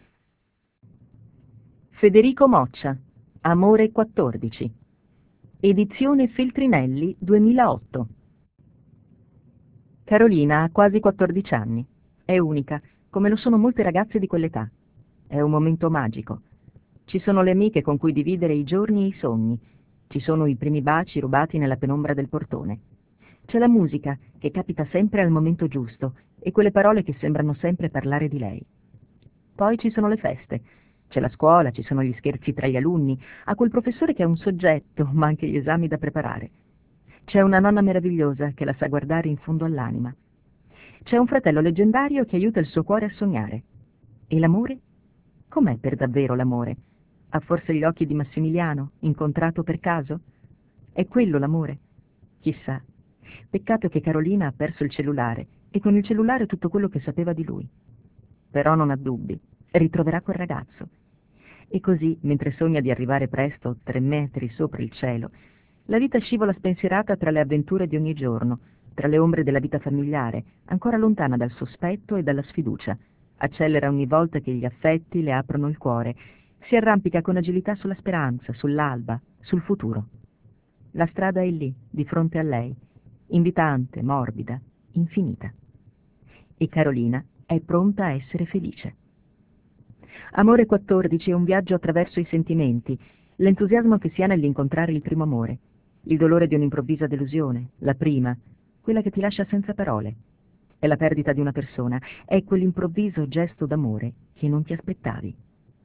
Federico Moccia, Amore 14. Edizione Feltrinelli 2008. Carolina ha quasi 14 anni. È unica, come lo sono molte ragazze di quell'età. È un momento magico. Ci sono le amiche con cui dividere i giorni e i sogni. Ci sono i primi baci rubati nella penombra del portone. C'è la musica, che capita sempre al momento giusto, e quelle parole che sembrano sempre parlare di lei. Poi ci sono le feste. C'è la scuola, ci sono gli scherzi tra gli alunni, a quel professore che è un soggetto, ma anche gli esami da preparare. C'è una nonna meravigliosa che la sa guardare in fondo all'anima. C'è un fratello leggendario che aiuta il suo cuore a sognare. E l'amore? Com'è per davvero l'amore? Ha forse gli occhi di Massimiliano, incontrato per caso? È quello l'amore? Chissà. Peccato che Carolina ha perso il cellulare, e con il cellulare tutto quello che sapeva di lui. Però non ha dubbi, ritroverà quel ragazzo. E così, mentre sogna di arrivare presto 3 metri sopra il cielo, la vita scivola spensierata tra le avventure di ogni giorno, tra le ombre della vita familiare, ancora lontana dal sospetto e dalla sfiducia. Accelera ogni volta che gli affetti le aprono il cuore, si arrampica con agilità sulla speranza, sull'alba, sul futuro. La strada è lì, di fronte a lei, invitante, morbida, infinita. E Carolina è pronta a essere felice. Amore 14 è un viaggio attraverso i sentimenti, l'entusiasmo che si ha nell'incontrare il primo amore, il dolore di un'improvvisa delusione, la prima, quella che ti lascia senza parole. È la perdita di una persona, è quell'improvviso gesto d'amore che non ti aspettavi.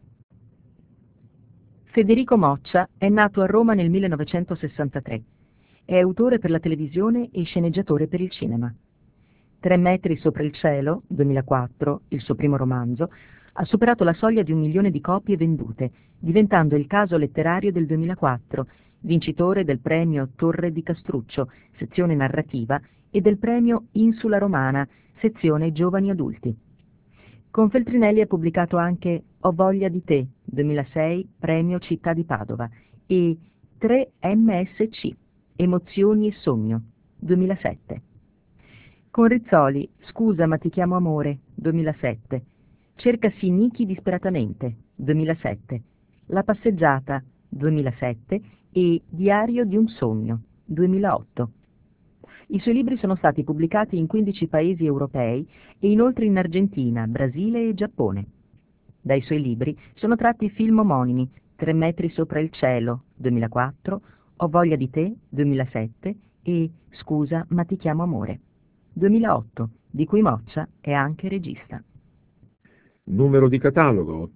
Federico Moccia è nato a Roma nel 1963. È autore per la televisione e sceneggiatore per il cinema. 3 metri sopra il cielo, 2004, il suo primo romanzo, ha superato la soglia di 1 milione di copie vendute, diventando il caso letterario del 2004, vincitore del premio Torre di Castruccio, sezione narrativa, e del premio Insula Romana, sezione giovani adulti. Con Feltrinelli ha pubblicato anche Ho voglia di te, 2006, premio Città di Padova, e 3 MSC, Emozioni e sogno, 2007. Con Rizzoli, Scusa ma ti chiamo amore, 2007. Cercasi Niki disperatamente, 2007. La passeggiata, 2007, e Diario di un sogno, 2008. I suoi libri sono stati pubblicati in 15 paesi europei e inoltre in Argentina, Brasile e Giappone. Dai suoi libri sono tratti i film omonimi 3 metri sopra il cielo, 2004, Ho voglia di te, 2007, e Scusa ma ti chiamo amore, 2008, di cui Moccia è anche regista. Numero di catalogo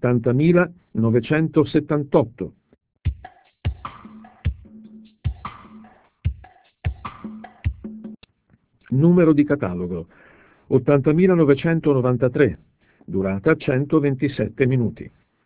80.978. Numero di catalogo 80.993. Durata 127 minuti.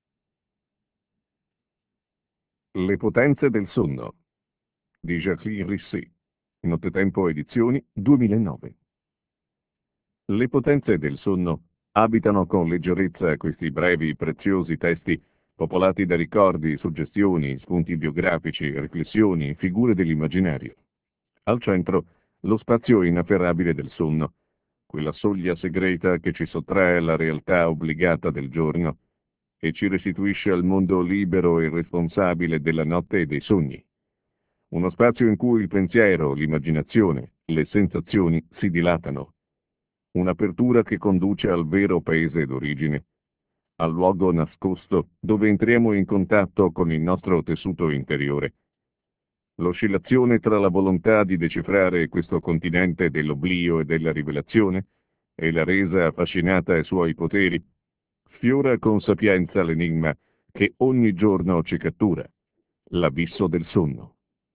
Le potenze del sonno di Jacqueline Rissy, Nottetempo Edizioni 2009. Le potenze del sonno abitano con leggerezza questi brevi, preziosi testi popolati da ricordi, suggestioni, spunti biografici, riflessioni, figure dell'immaginario. Al centro lo spazio inafferrabile del sonno, quella soglia segreta che ci sottrae alla realtà obbligata del giorno e ci restituisce al mondo libero e responsabile della notte e dei sogni. Uno spazio in cui il pensiero, l'immaginazione, le sensazioni si dilatano. Un'apertura che conduce al vero paese d'origine, al luogo nascosto dove entriamo in contatto con il nostro tessuto interiore. L'oscillazione tra la volontà di decifrare questo continente dell'oblio e della rivelazione e la resa affascinata ai suoi poteri sfiora con sapienza l'enigma che ogni giorno ci cattura, l'abisso del sonno.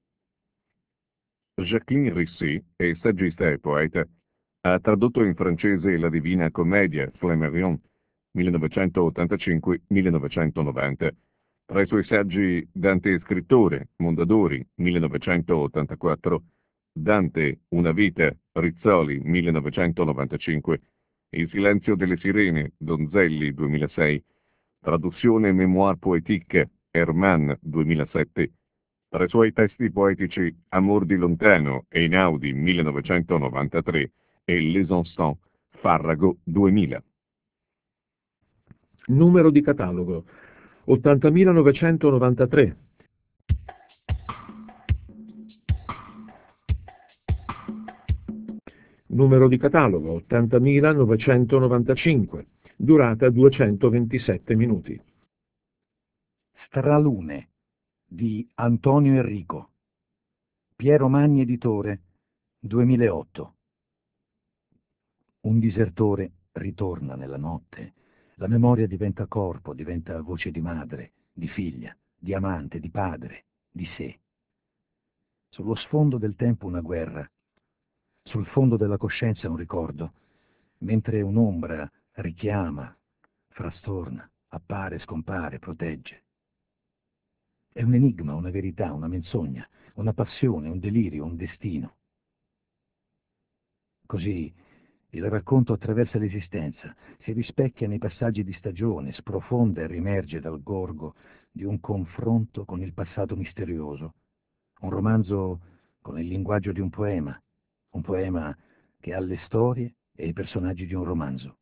Jacqueline Rissy è saggista e poeta. Ha tradotto in francese La Divina Commedia, Flammarion, 1985-1990. Tra i suoi saggi Dante scrittore, Mondadori, 1984, Dante, una vita, Rizzoli, 1995, Il silenzio delle sirene, Donzelli, 2006, traduzione Mémoire poétique, Herman, 2007. Tra i suoi testi poetici Amor di lontano, Einaudi, 1993, e Les Instants, Farrago, 2000. Numero di catalogo 80.993. Numero di catalogo 80.995. Durata 227 minuti. Stralune di Antonio Enrico, Piero Magni editore, 2008. Un disertore ritorna nella notte, la memoria diventa corpo, diventa voce di madre, di figlia, di amante, di padre, di sé. Sullo sfondo del tempo una guerra, sul fondo della coscienza un ricordo, mentre un'ombra richiama, frastorna, appare, scompare, protegge. È un enigma, una verità, una menzogna, una passione, un delirio, un destino. Così il racconto attraversa l'esistenza, si rispecchia nei passaggi di stagione, sprofonda e riemerge dal gorgo di un confronto con il passato misterioso. Un romanzo con il linguaggio di un poema che ha le storie e i personaggi di un romanzo.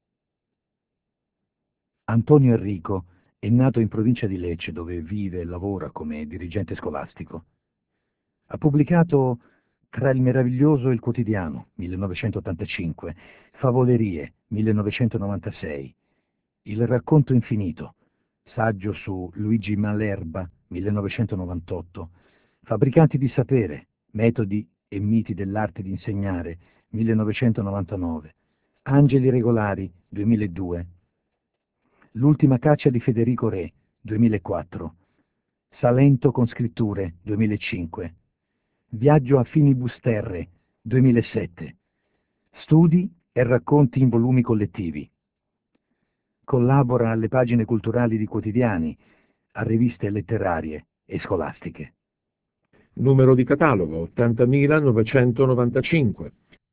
Antonio Enrico è nato in provincia di Lecce, dove vive e lavora come dirigente scolastico. Ha pubblicato Tra il meraviglioso e il quotidiano, 1985, Favolerie, 1996, Il racconto infinito, saggio su Luigi Malerba, 1998, Fabbricanti di sapere, metodi e miti dell'arte di insegnare, 1999, Angeli regolari, 2002, L'ultima caccia di Federico Re, 2004, Salento con scritture, 2005, Viaggio a Finibusterre, 2007, Studi e racconti in volumi collettivi. Collabora alle pagine culturali di quotidiani, a riviste letterarie e scolastiche. Numero di catalogo 80.995.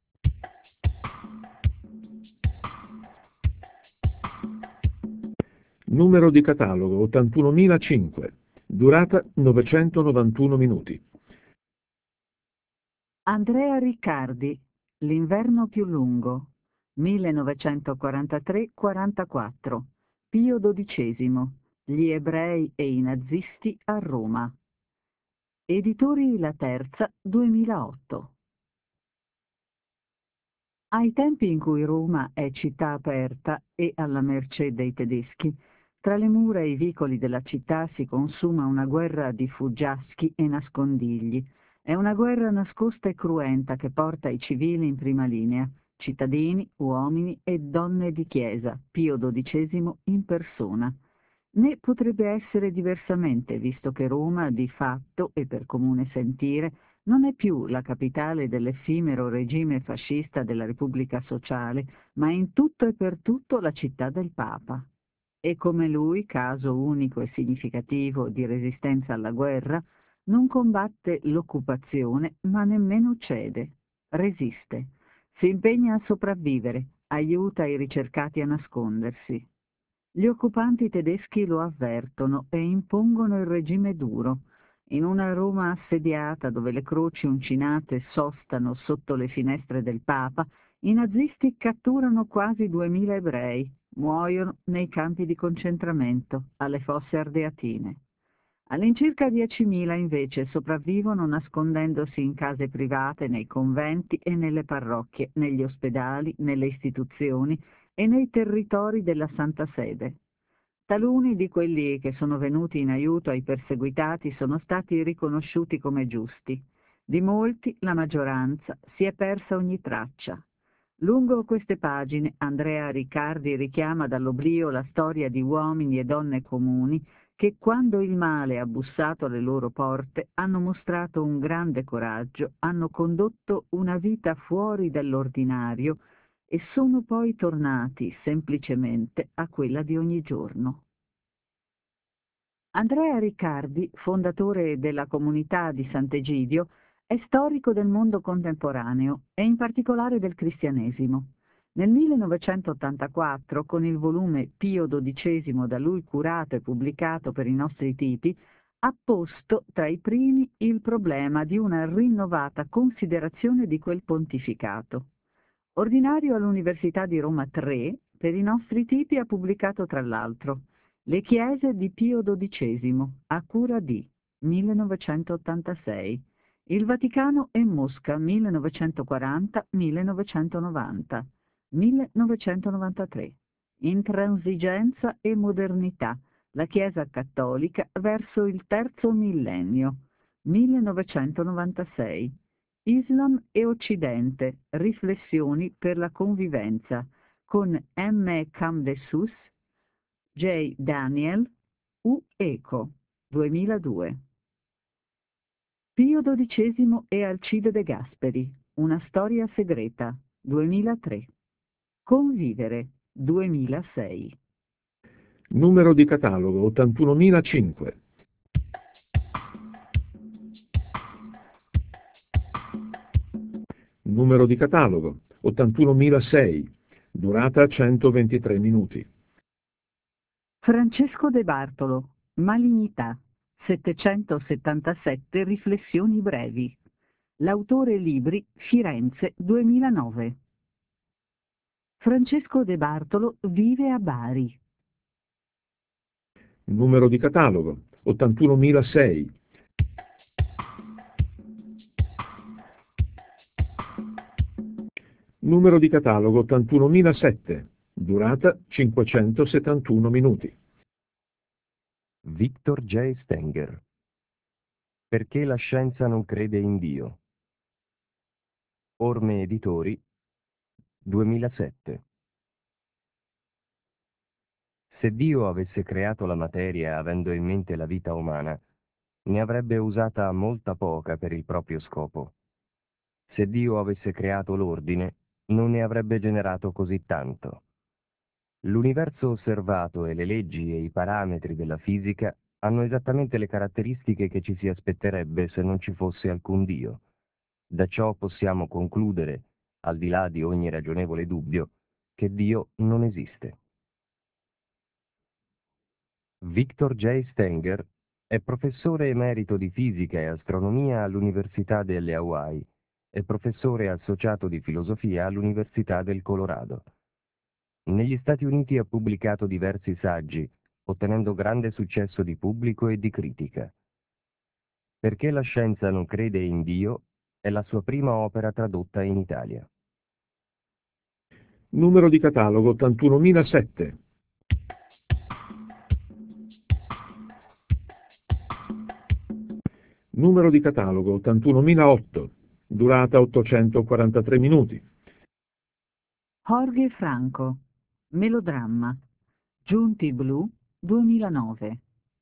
Numero di catalogo 81.005. Durata 991 minuti. Andrea Riccardi, L'inverno più lungo, 1943-44, Pio XII, Gli ebrei e i nazisti a Roma. Editori La Terza, 2008. Ai tempi in cui Roma è città aperta e alla mercé dei tedeschi, tra le mura e i vicoli della città si consuma una guerra di fuggiaschi e nascondigli. È una guerra nascosta e cruenta che porta i civili in prima linea, cittadini, uomini e donne di chiesa, Pio XII in persona. Né potrebbe essere diversamente, visto che Roma, di fatto e per comune sentire, non è più la capitale dell'effimero regime fascista della Repubblica Sociale, ma in tutto e per tutto la città del Papa. E come lui, caso unico e significativo di resistenza alla guerra, non combatte l'occupazione, ma nemmeno cede. Resiste. Si impegna a sopravvivere, aiuta i ricercati a nascondersi. Gli occupanti tedeschi lo avvertono e impongono il regime duro. In una Roma assediata, dove le croci uncinate sostano sotto le finestre del Papa, i nazisti catturano quasi 2000 ebrei, muoiono nei campi di concentramento, alle fosse ardeatine. All'incirca 10.000 invece sopravvivono nascondendosi in case private, nei conventi e nelle parrocchie, negli ospedali, nelle istituzioni e nei territori della Santa Sede. Taluni di quelli che sono venuti in aiuto ai perseguitati sono stati riconosciuti come giusti. Di molti, la maggioranza, si è persa ogni traccia. Lungo queste pagine Andrea Riccardi richiama dall'oblio la storia di uomini e donne comuni che, quando il male ha bussato alle loro porte, hanno mostrato un grande coraggio, hanno condotto una vita fuori dall'ordinario e sono poi tornati semplicemente a quella di ogni giorno. Andrea Riccardi, fondatore della comunità di Sant'Egidio, è storico del mondo contemporaneo e in particolare del cristianesimo. Nel 1984, con il volume Pio XII da lui curato e pubblicato per i nostri tipi, ha posto tra i primi il problema di una rinnovata considerazione di quel pontificato. Ordinario all'Università di Roma III, per i nostri tipi ha pubblicato tra l'altro Le chiese di Pio XII, a cura di 1986, Il Vaticano e Mosca 1940-1990, 1993, Intransigenza e modernità, la Chiesa cattolica verso il terzo millennio, 1996, Islam e Occidente, riflessioni per la convivenza, con M. Camdesus, J. Daniel, U. Eco, 2002. Pio XII e Alcide De Gasperi, una storia segreta, 2003. Convivere, 2006. Numero di catalogo 81.005. Numero di catalogo 81.006. Durata 123 minuti. Francesco De Bartolo, Malignità, 777 riflessioni brevi. L'autore libri Firenze 2009. Francesco De Bartolo vive a Bari. Numero di catalogo 81.006. Numero di catalogo 81.007. Durata 571 minuti. Victor J. Stenger. Perché la scienza non crede in Dio. Orme Editori, 2007. Se Dio avesse creato la materia avendo in mente la vita umana, ne avrebbe usata molta poca per il proprio scopo. Se Dio avesse creato l'ordine, non ne avrebbe generato così tanto. L'universo osservato e le leggi e i parametri della fisica hanno esattamente le caratteristiche che ci si aspetterebbe se non ci fosse alcun Dio. Da ciò possiamo concludere, al di là di ogni ragionevole dubbio, che Dio non esiste. Victor J. Stenger è professore emerito di fisica e astronomia all'Università delle Hawaii e professore associato di filosofia all'Università del Colorado. Negli Stati Uniti ha pubblicato diversi saggi, ottenendo grande successo di pubblico e di critica. Perché la scienza non crede in Dio è la sua prima opera tradotta in Italia. Numero di catalogo 81007. Numero di catalogo 81008. Durata 843 minuti. Jorge Franco, melodramma, Giunti blu, 2009.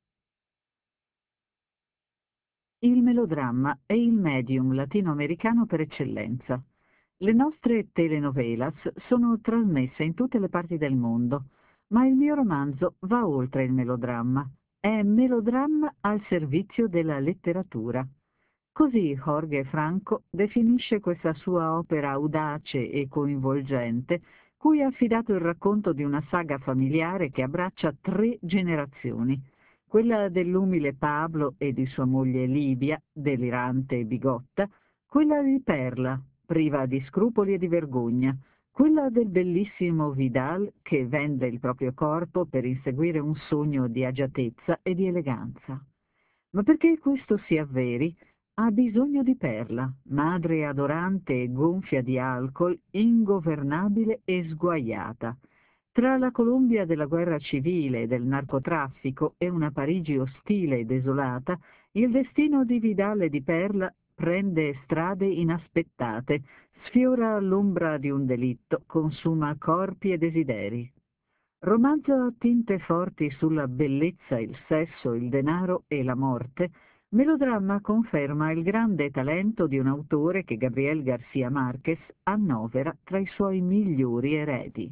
Il melodramma è il medium latinoamericano per eccellenza. Le nostre telenovelas sono trasmesse in tutte le parti del mondo, ma il mio romanzo va oltre il melodramma. È melodramma al servizio della letteratura. Così Jorge Franco definisce questa sua opera audace e coinvolgente, cui ha affidato il racconto di una saga familiare che abbraccia 3 generazioni: quella dell'umile Pablo e di sua moglie Livia, delirante e bigotta, quella di Perla, priva di scrupoli e di vergogna, quella del bellissimo Vidal che vende il proprio corpo per inseguire un sogno di agiatezza e di eleganza. Ma perché questo si avveri, ha bisogno di Perla, madre adorante e gonfia di alcol, ingovernabile e sguaiata. Tra la Colombia della guerra civile e del narcotraffico e una Parigi ostile e desolata, il destino di Vidal e di Perla prende strade inaspettate, sfiora l'ombra di un delitto, consuma corpi e desideri. Romanzo a tinte forti sulla bellezza, il sesso, il denaro e la morte, melodramma conferma il grande talento di un autore che Gabriel García Márquez annovera tra i suoi migliori eredi.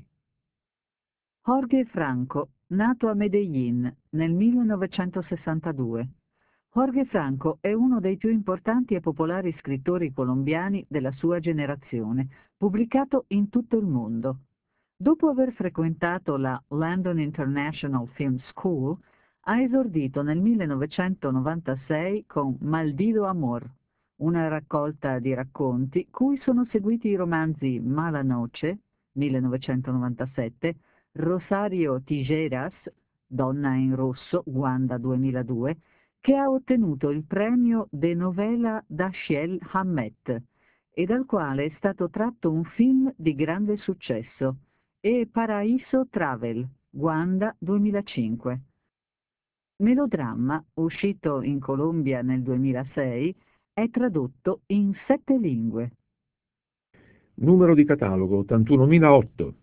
Jorge Franco, nato a Medellín nel 1962. Jorge Franco è uno dei più importanti e popolari scrittori colombiani della sua generazione, pubblicato in tutto il mondo. Dopo aver frequentato la London International Film School, ha esordito nel 1996 con Maldito Amor, una raccolta di racconti cui sono seguiti i romanzi Mala Noche, 1997, Rosario Tijeras, Donna in rosso, Wanda 2002, che ha ottenuto il premio de novela Dashiell Hammett e dal quale è stato tratto un film di grande successo, e Paraíso Travel, Wanda 2005. Melodramma, uscito in Colombia nel 2006, è tradotto in 7 lingue. Numero di catalogo 81008.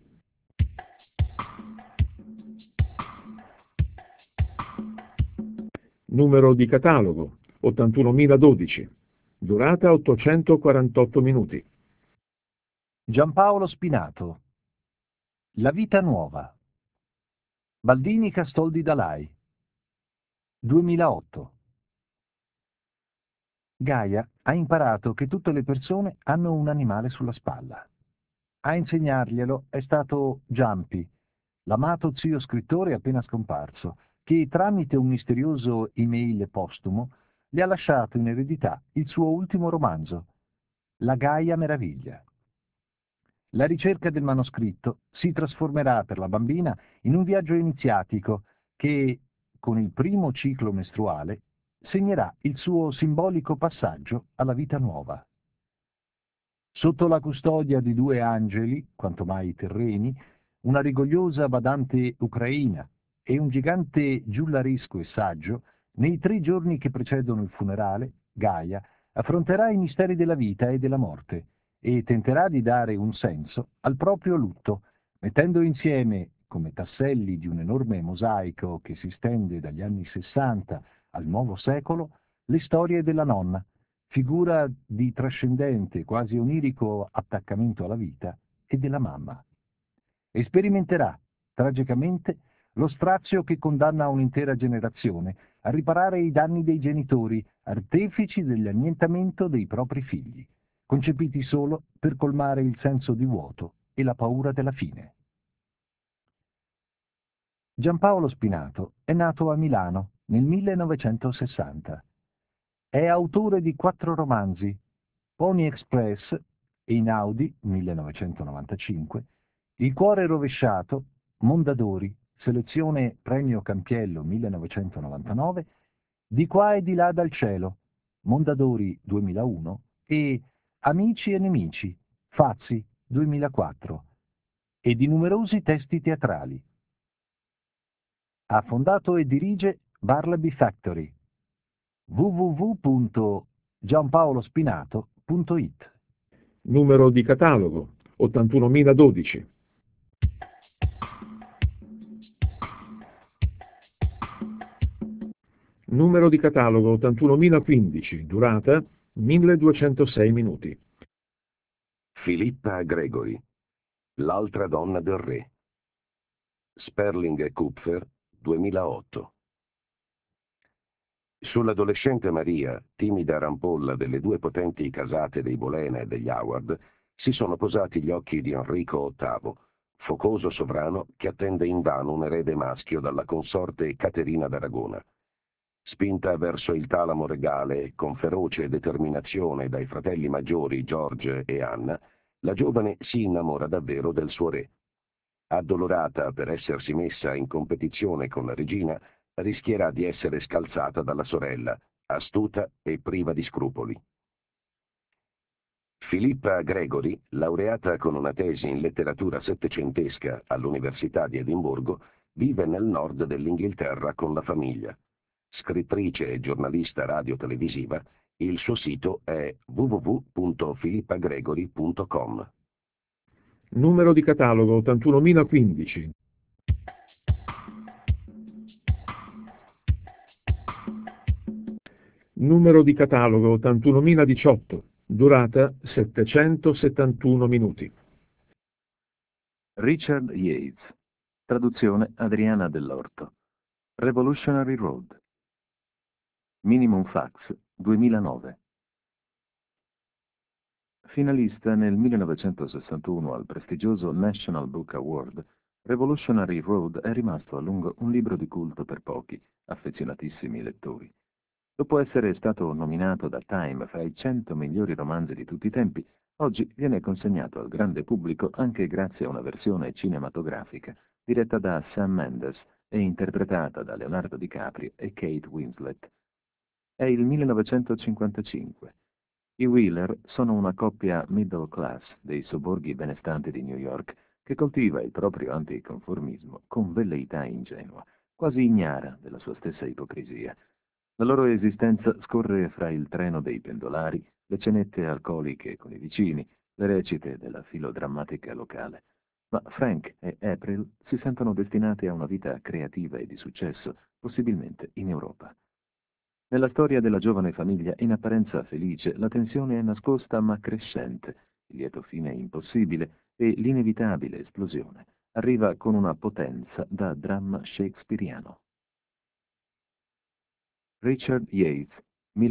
Numero di catalogo 81012. Durata 848 minuti. Giampaolo Spinato. La vita nuova. Baldini Castoldi Dalai. 2008. Gaia ha imparato che tutte le persone hanno un animale sulla spalla. A insegnarglielo è stato Giampi, l'amato zio scrittore appena scomparso, che tramite un misterioso email postumo le ha lasciato in eredità il suo ultimo romanzo, La Gaia Meraviglia. La ricerca del manoscritto si trasformerà per la bambina in un viaggio iniziatico che, con il primo ciclo mestruale, segnerà il suo simbolico passaggio alla vita nuova. Sotto la custodia di 2 angeli, quanto mai terreni, una rigogliosa badante ucraina e un gigante giullaresco e saggio, nei 3 giorni che precedono il funerale, Gaia affronterà i misteri della vita e della morte e tenterà di dare un senso al proprio lutto, mettendo insieme, come tasselli di un enorme mosaico che si stende dagli anni 60 al nuovo secolo, le storie della nonna, figura di trascendente, quasi onirico attaccamento alla vita e della mamma. E sperimenterà, tragicamente, lo strazio che condanna un'intera generazione a riparare i danni dei genitori, artefici dell'annientamento dei propri figli, concepiti solo per colmare il senso di vuoto e la paura della fine. Giampaolo Spinato è nato a Milano nel 1960. È autore di 4 romanzi: Pony Express, Einaudi, 1995, Il cuore rovesciato, Mondadori, selezione Premio Campiello 1999, Di qua e di là dal cielo, Mondadori 2001 e Amici e nemici, Fazzi 2004, e di numerosi testi teatrali. Ha fondato e dirige Barleby Factory. www.giampaolospinato.it. Numero di catalogo 81012. Numero di catalogo 81015, durata 1206 minuti. Filippa Gregory, L'altra donna del re. Sperling e Kupfer, 2008. Sull'adolescente Maria, timida rampolla delle 2 potenti casate dei Bolena e degli Howard, si sono posati gli occhi di Enrico VIII, focoso sovrano che attende invano un erede maschio dalla consorte Caterina d'Aragona. Spinta verso il talamo regale con feroce determinazione dai fratelli maggiori George e Anna, la giovane si innamora davvero del suo re. Addolorata per essersi messa in competizione con la regina, rischierà di essere scalzata dalla sorella, astuta e priva di scrupoli. Filippa Gregory, laureata con una tesi in letteratura settecentesca all'Università di Edimburgo, vive nel nord dell'Inghilterra con la famiglia. Scrittrice e giornalista radio-televisiva, il suo sito è www.filippagregory.com. Numero di catalogo 81015. Numero di catalogo 81018, durata 771 minuti. Richard Yates, traduzione Adriana Dell'Orto. Revolutionary Road. Minimum Fax 2009. Finalista nel 1961 al prestigioso National Book Award, Revolutionary Road è rimasto a lungo un libro di culto per pochi, affezionatissimi lettori. Dopo essere stato nominato da Time fra i 100 migliori romanzi di tutti i tempi, oggi viene consegnato al grande pubblico anche grazie a una versione cinematografica diretta da Sam Mendes e interpretata da Leonardo DiCaprio e Kate Winslet. È il 1955. I Wheeler sono una coppia middle class dei sobborghi benestanti di New York che coltiva il proprio anticonformismo con velleità ingenua, quasi ignara della sua stessa ipocrisia. La loro esistenza scorre fra il treno dei pendolari, le cenette alcoliche con i vicini, le recite della filodrammatica locale. Ma Frank e April si sentono destinati a una vita creativa e di successo, possibilmente in Europa. Nella storia della giovane famiglia, in apparenza felice, la tensione è nascosta ma crescente, il lieto fine impossibile e l'inevitabile esplosione arriva con una potenza da dramma shakespeariano. Richard Yates,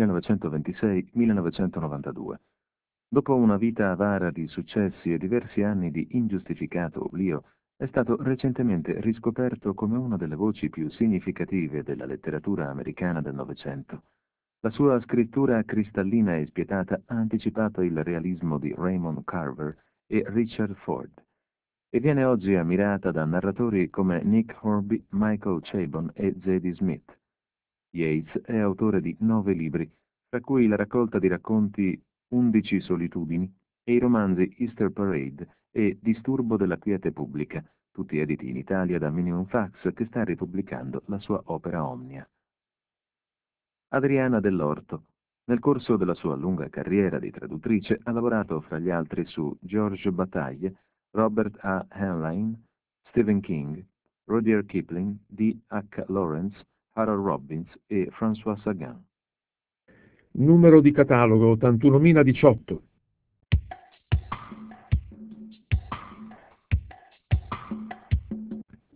1926-1992. Dopo una vita avara di successi e diversi anni di ingiustificato oblio, è stato recentemente riscoperto come una delle voci più significative della letteratura americana del Novecento. La sua scrittura cristallina e spietata ha anticipato il realismo di Raymond Carver e Richard Ford, e viene oggi ammirata da narratori come Nick Hornby, Michael Chabon e Zadie Smith. Yates è autore di 9 libri, tra cui la raccolta di racconti 11 solitudini e i romanzi Easter Parade e Disturbo della quiete pubblica, tutti editi in Italia da Minimum Fax, che sta ripubblicando la sua opera omnia. Adriana Dell'Orto. Nel corso della sua lunga carriera di traduttrice ha lavorato fra gli altri su George Bataille, Robert A. Heinlein, Stephen King, Rudyard Kipling, D. H. Lawrence, Harold Robbins e François Sagan. Numero di catalogo 81018.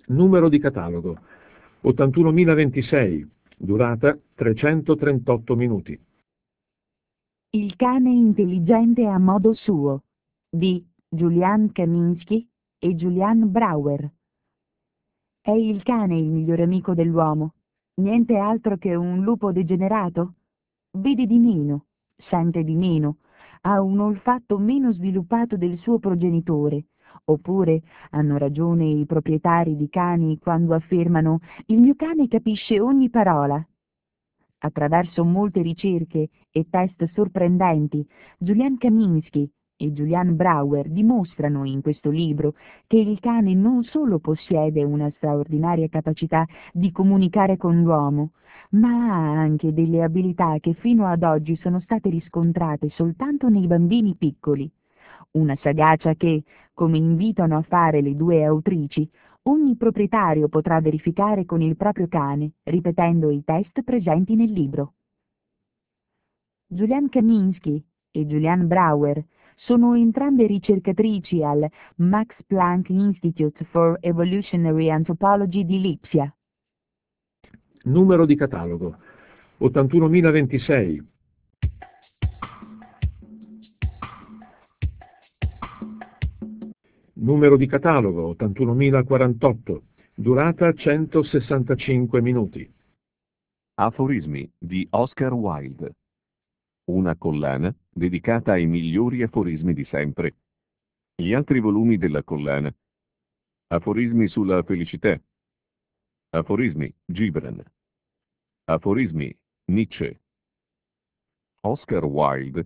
Numero di catalogo 81026, durata 338 minuti. Il cane intelligente a modo suo di Julian Kaminsky e Julian Brouwer. È il cane il migliore amico dell'uomo? Niente altro che un lupo degenerato? Vede di meno, sente di meno, ha un olfatto meno sviluppato del suo progenitore. Oppure hanno ragione i proprietari di cani quando affermano «il mio cane capisce ogni parola». Attraverso molte ricerche e test sorprendenti, Julian Kaminsky e Julian Brouwer dimostrano in questo libro che il cane non solo possiede una straordinaria capacità di comunicare con l'uomo, ma ha anche delle abilità che fino ad oggi sono state riscontrate soltanto nei bambini piccoli. Una sagacia che, come invitano a fare le due autrici, ogni proprietario potrà verificare con il proprio cane, ripetendo i test presenti nel libro. Julian Kaminsky e Julian Brouwer sono entrambe ricercatrici al Max Planck Institute for Evolutionary Anthropology di Lipsia. Numero di catalogo 81026. Numero di catalogo 81048, durata 165 minuti. Aforismi di Oscar Wilde. Una collana dedicata ai migliori aforismi di sempre. Gli altri volumi della collana. Aforismi sulla felicità. Aforismi Gibran. Aforismi Nietzsche. Oscar Wilde,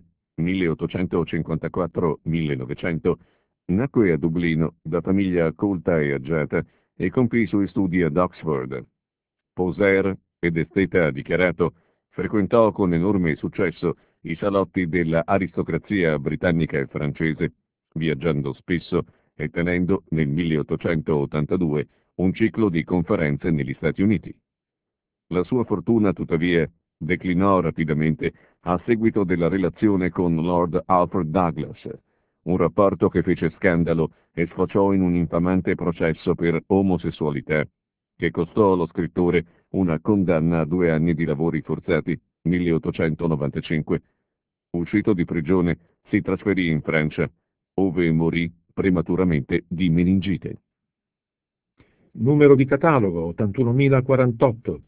1854-1900, nacque a Dublino da famiglia colta e agiata e compì i suoi studi ad Oxford. Poser ed esteta dichiarato, frequentò con enorme successo i salotti della aristocrazia britannica e francese, viaggiando spesso e tenendo nel 1882 un ciclo di conferenze negli Stati Uniti. La sua fortuna, tuttavia, declinò rapidamente a seguito della relazione con Lord Alfred Douglas, un rapporto che fece scandalo e sfociò in un infamante processo per omosessualità, che costò allo scrittore una condanna a 2 anni di lavori forzati, 1895. Uscito di prigione, si trasferì in Francia, ove morì prematuramente di meningite. Numero di catalogo 81048.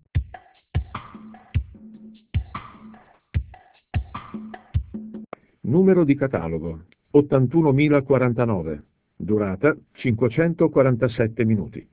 Numero di catalogo 81049, durata 547 minuti.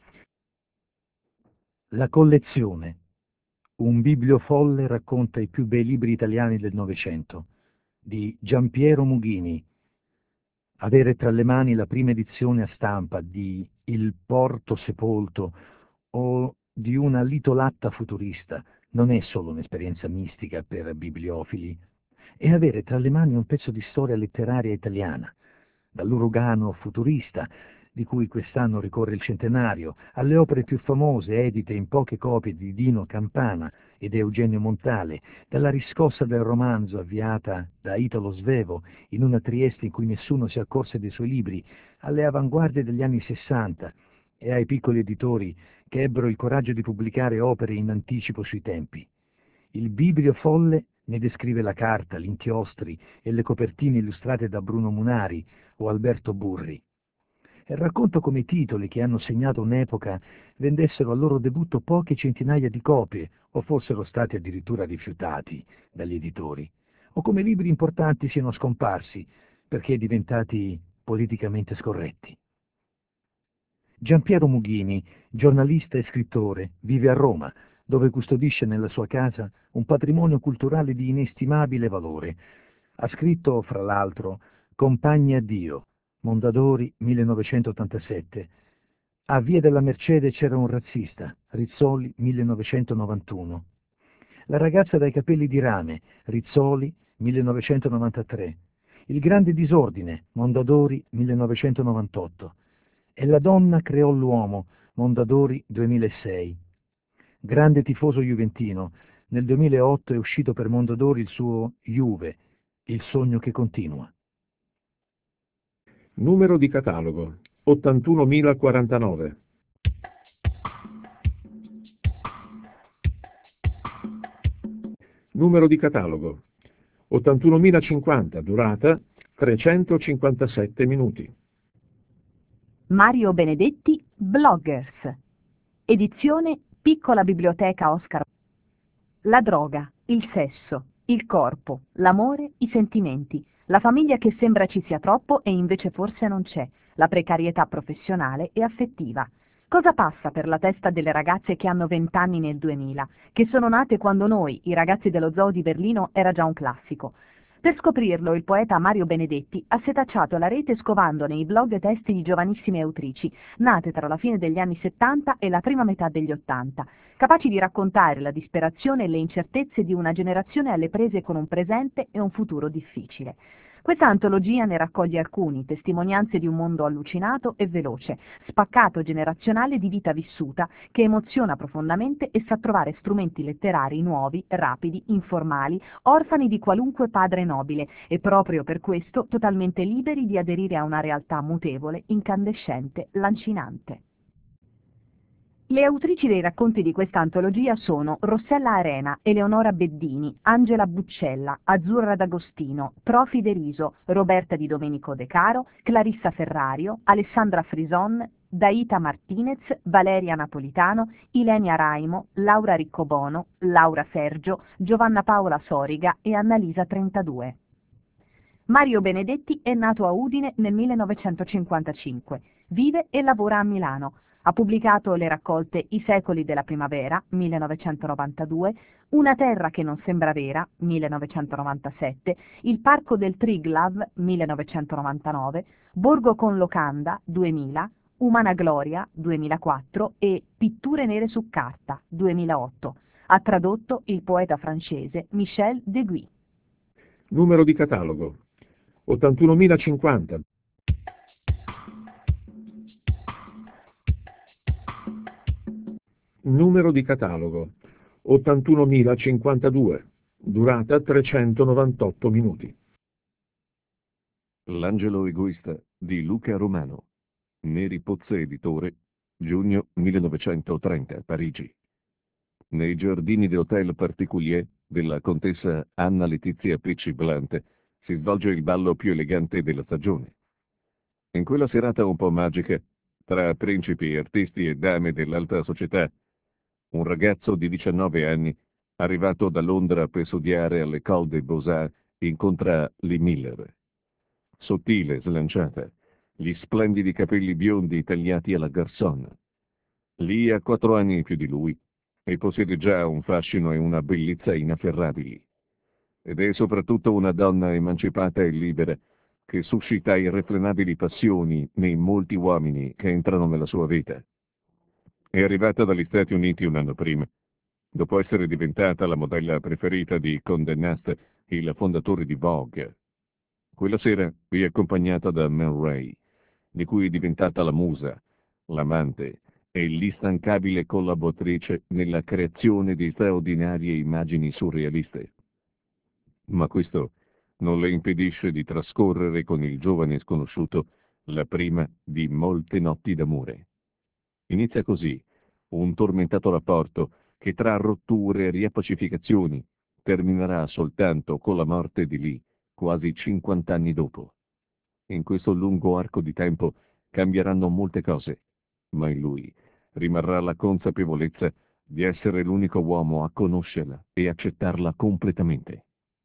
La collezione. Un bibliofolle racconta i più bei libri italiani del Novecento, di Giampiero Mughini. Avere tra le mani la prima edizione a stampa di Il Porto Sepolto o di una litolatta futurista non è solo un'esperienza mistica per bibliofili, è avere tra le mani un pezzo di storia letteraria italiana, dall'Urugano futurista, di cui quest'anno ricorre il centenario, alle opere più famose edite in poche copie di Dino Campana ed Eugenio Montale, dalla riscossa del romanzo avviata da Italo Svevo in una Trieste in cui nessuno si accorse dei suoi libri, alle avanguardie degli anni '60 e ai piccoli editori che ebbero il coraggio di pubblicare opere in anticipo sui tempi. Il Biblio folle ne descrive la carta, gli inchiostri e le copertine illustrate da Bruno Munari o Alberto Burri. E racconta come i titoli che hanno segnato un'epoca vendessero al loro debutto poche centinaia di copie o fossero stati addirittura rifiutati dagli editori, o come libri importanti siano scomparsi perché diventati politicamente scorretti. Giampiero Mughini, giornalista e scrittore, vive a Roma, dove custodisce nella sua casa un patrimonio culturale di inestimabile valore. Ha scritto, fra l'altro, Compagni a Dio, Mondadori 1987. A Via della Mercede c'era un razzista, Rizzoli 1991. La ragazza dai capelli di rame, Rizzoli 1993. Il grande disordine, Mondadori 1998. E la donna creò l'uomo, Mondadori 2006. Grande tifoso juventino, nel 2008 è uscito per Mondadori il suo Juve, il sogno che continua. Numero di catalogo 81049. Numero di catalogo 81.050, durata 357 minuti. Mario Benedetti, Bloggers. Edizione Piccola Biblioteca Oscar. La droga, il sesso, il corpo, l'amore, i sentimenti, la famiglia che sembra ci sia troppo e invece forse non c'è, la precarietà professionale e affettiva. Cosa passa per la testa delle ragazze che hanno 20 anni nel 2000, che sono nate quando noi, i ragazzi dello zoo di Berlino, era già un classico? Per scoprirlo, il poeta Mario Benedetti ha setacciato la rete scovando nei blog testi di giovanissime autrici, nate tra la fine degli anni 70 e la prima metà degli 80, capaci di raccontare la disperazione e le incertezze di una generazione alle prese con un presente e un futuro difficile. Questa antologia ne raccoglie alcuni, testimonianze di un mondo allucinato e veloce, spaccato generazionale di vita vissuta, che emoziona profondamente e sa trovare strumenti letterari nuovi, rapidi, informali, orfani di qualunque padre nobile e proprio per questo totalmente liberi di aderire a una realtà mutevole, incandescente, lancinante. Le autrici dei racconti di questa antologia sono Rossella Arena, Eleonora Beddini, Angela Buccella, Azzurra D'Agostino, Profi De Riso, Roberta Di Domenico De Caro, Clarissa Ferrario, Alessandra Frison, Daita Martinez, Valeria Napolitano, Ilenia Raimo, Laura Riccobono, Laura Sergio, Giovanna Paola Soriga e Annalisa 32. Mario Benedetti è nato a Udine nel 1955, vive e lavora a Milano. Ha pubblicato le raccolte I secoli della primavera, 1992, Una terra che non sembra vera, 1997, Il parco del Triglav, 1999, Borgo con locanda, 2000, Umana gloria, 2004 e Pitture nere su carta, 2008. Ha tradotto il poeta francese Michel Deguy. Numero di catalogo 81.050. Numero di catalogo 81.052, durata 398 minuti. L'angelo egoista di Luca Romano, Neri Pozze editore, giugno 1930, Parigi. Nei giardini dell'Hotel Particulier della contessa Anna Letizia Pecci Blunt si svolge il ballo più elegante della stagione. In quella serata un po' magica, tra principi, artisti e dame dell'alta società, un ragazzo di 19 anni, arrivato da Londra per studiare all'École des Beaux-Arts, incontra Lee Miller. Sottile, slanciata, gli splendidi capelli biondi tagliati alla garçon. Lee ha 4 anni più di lui e possiede già un fascino e una bellezza inafferrabili. Ed è soprattutto una donna emancipata e libera che suscita irrefrenabili passioni nei molti uomini che entrano nella sua vita. È arrivata dagli Stati Uniti un anno prima, dopo essere diventata la modella preferita di Condé Nast, il fondatore di Vogue. Quella sera è accompagnata da Man Ray, di cui è diventata la musa, l'amante e l'instancabile collaboratrice nella creazione di straordinarie immagini surrealiste. Ma questo non le impedisce di trascorrere con il giovane sconosciuto la prima di molte notti d'amore. Inizia così un tormentato rapporto che tra rotture e riappacificazioni terminerà soltanto con la morte di Lee, quasi 50 anni dopo. In questo lungo arco di tempo cambieranno molte cose, ma in lui rimarrà la consapevolezza di essere l'unico uomo a conoscerla e accettarla completamente.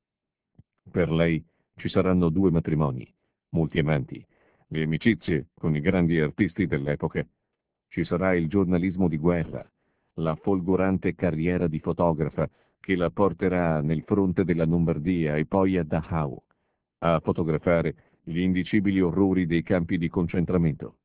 Per lei ci saranno 2 matrimoni, molti amanti, le amicizie con i grandi artisti dell'epoca. Ci sarà il giornalismo di guerra, la folgorante carriera di fotografa che la porterà nel fronte della Lombardia e poi a Dachau, a fotografare gli indicibili orrori dei campi di concentramento.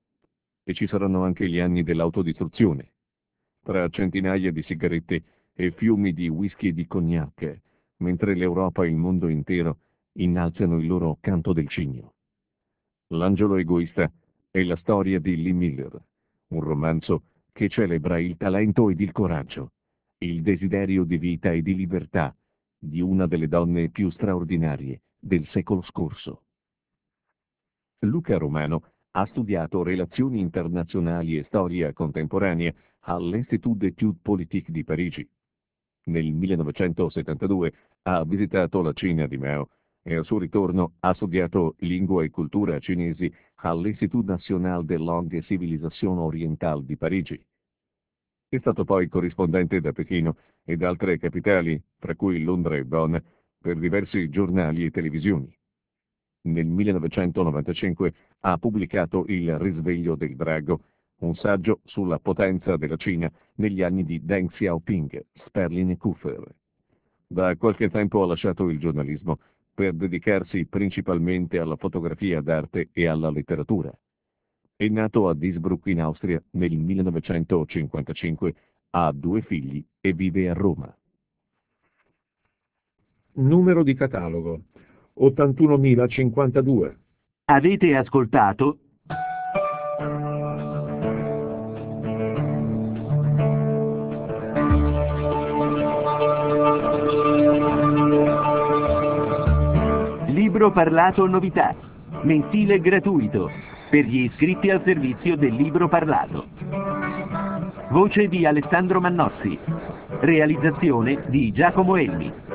E ci saranno anche gli anni dell'autodistruzione, tra centinaia di sigarette e fiumi di whisky e di cognac, mentre l'Europa e il mondo intero innalzano il loro canto del cigno. L'angelo egoista è la storia di Lee Miller, un romanzo che celebra il talento ed il coraggio, il desiderio di vita e di libertà di una delle donne più straordinarie del secolo scorso. Luca Romano ha studiato relazioni internazionali e storia contemporanea all'Institut d'études politiques di Parigi. Nel 1972 ha visitato la Cina di Mao e al suo ritorno ha studiato lingua e cultura cinesi all'Institut National de Langue et Civilisation Orientale di Parigi. È stato poi corrispondente da Pechino e da altre capitali, tra cui Londra e Bonn, per diversi giornali e televisioni. Nel 1995 ha pubblicato Il risveglio del drago, un saggio sulla potenza della Cina negli anni di Deng Xiaoping, Sperling e Kuffer. Da qualche tempo ha lasciato il giornalismo per dedicarsi principalmente alla fotografia d'arte e alla letteratura. È nato a Diesbruck in Austria nel 1955, ha 2 figli e vive a Roma. Numero di catalogo 81.052. Avete ascoltato Libro Parlato Novità, mensile gratuito, per gli iscritti al servizio del Libro Parlato. Voce di Alessandro Mannozzi. Realizzazione di Giacomo Elmi.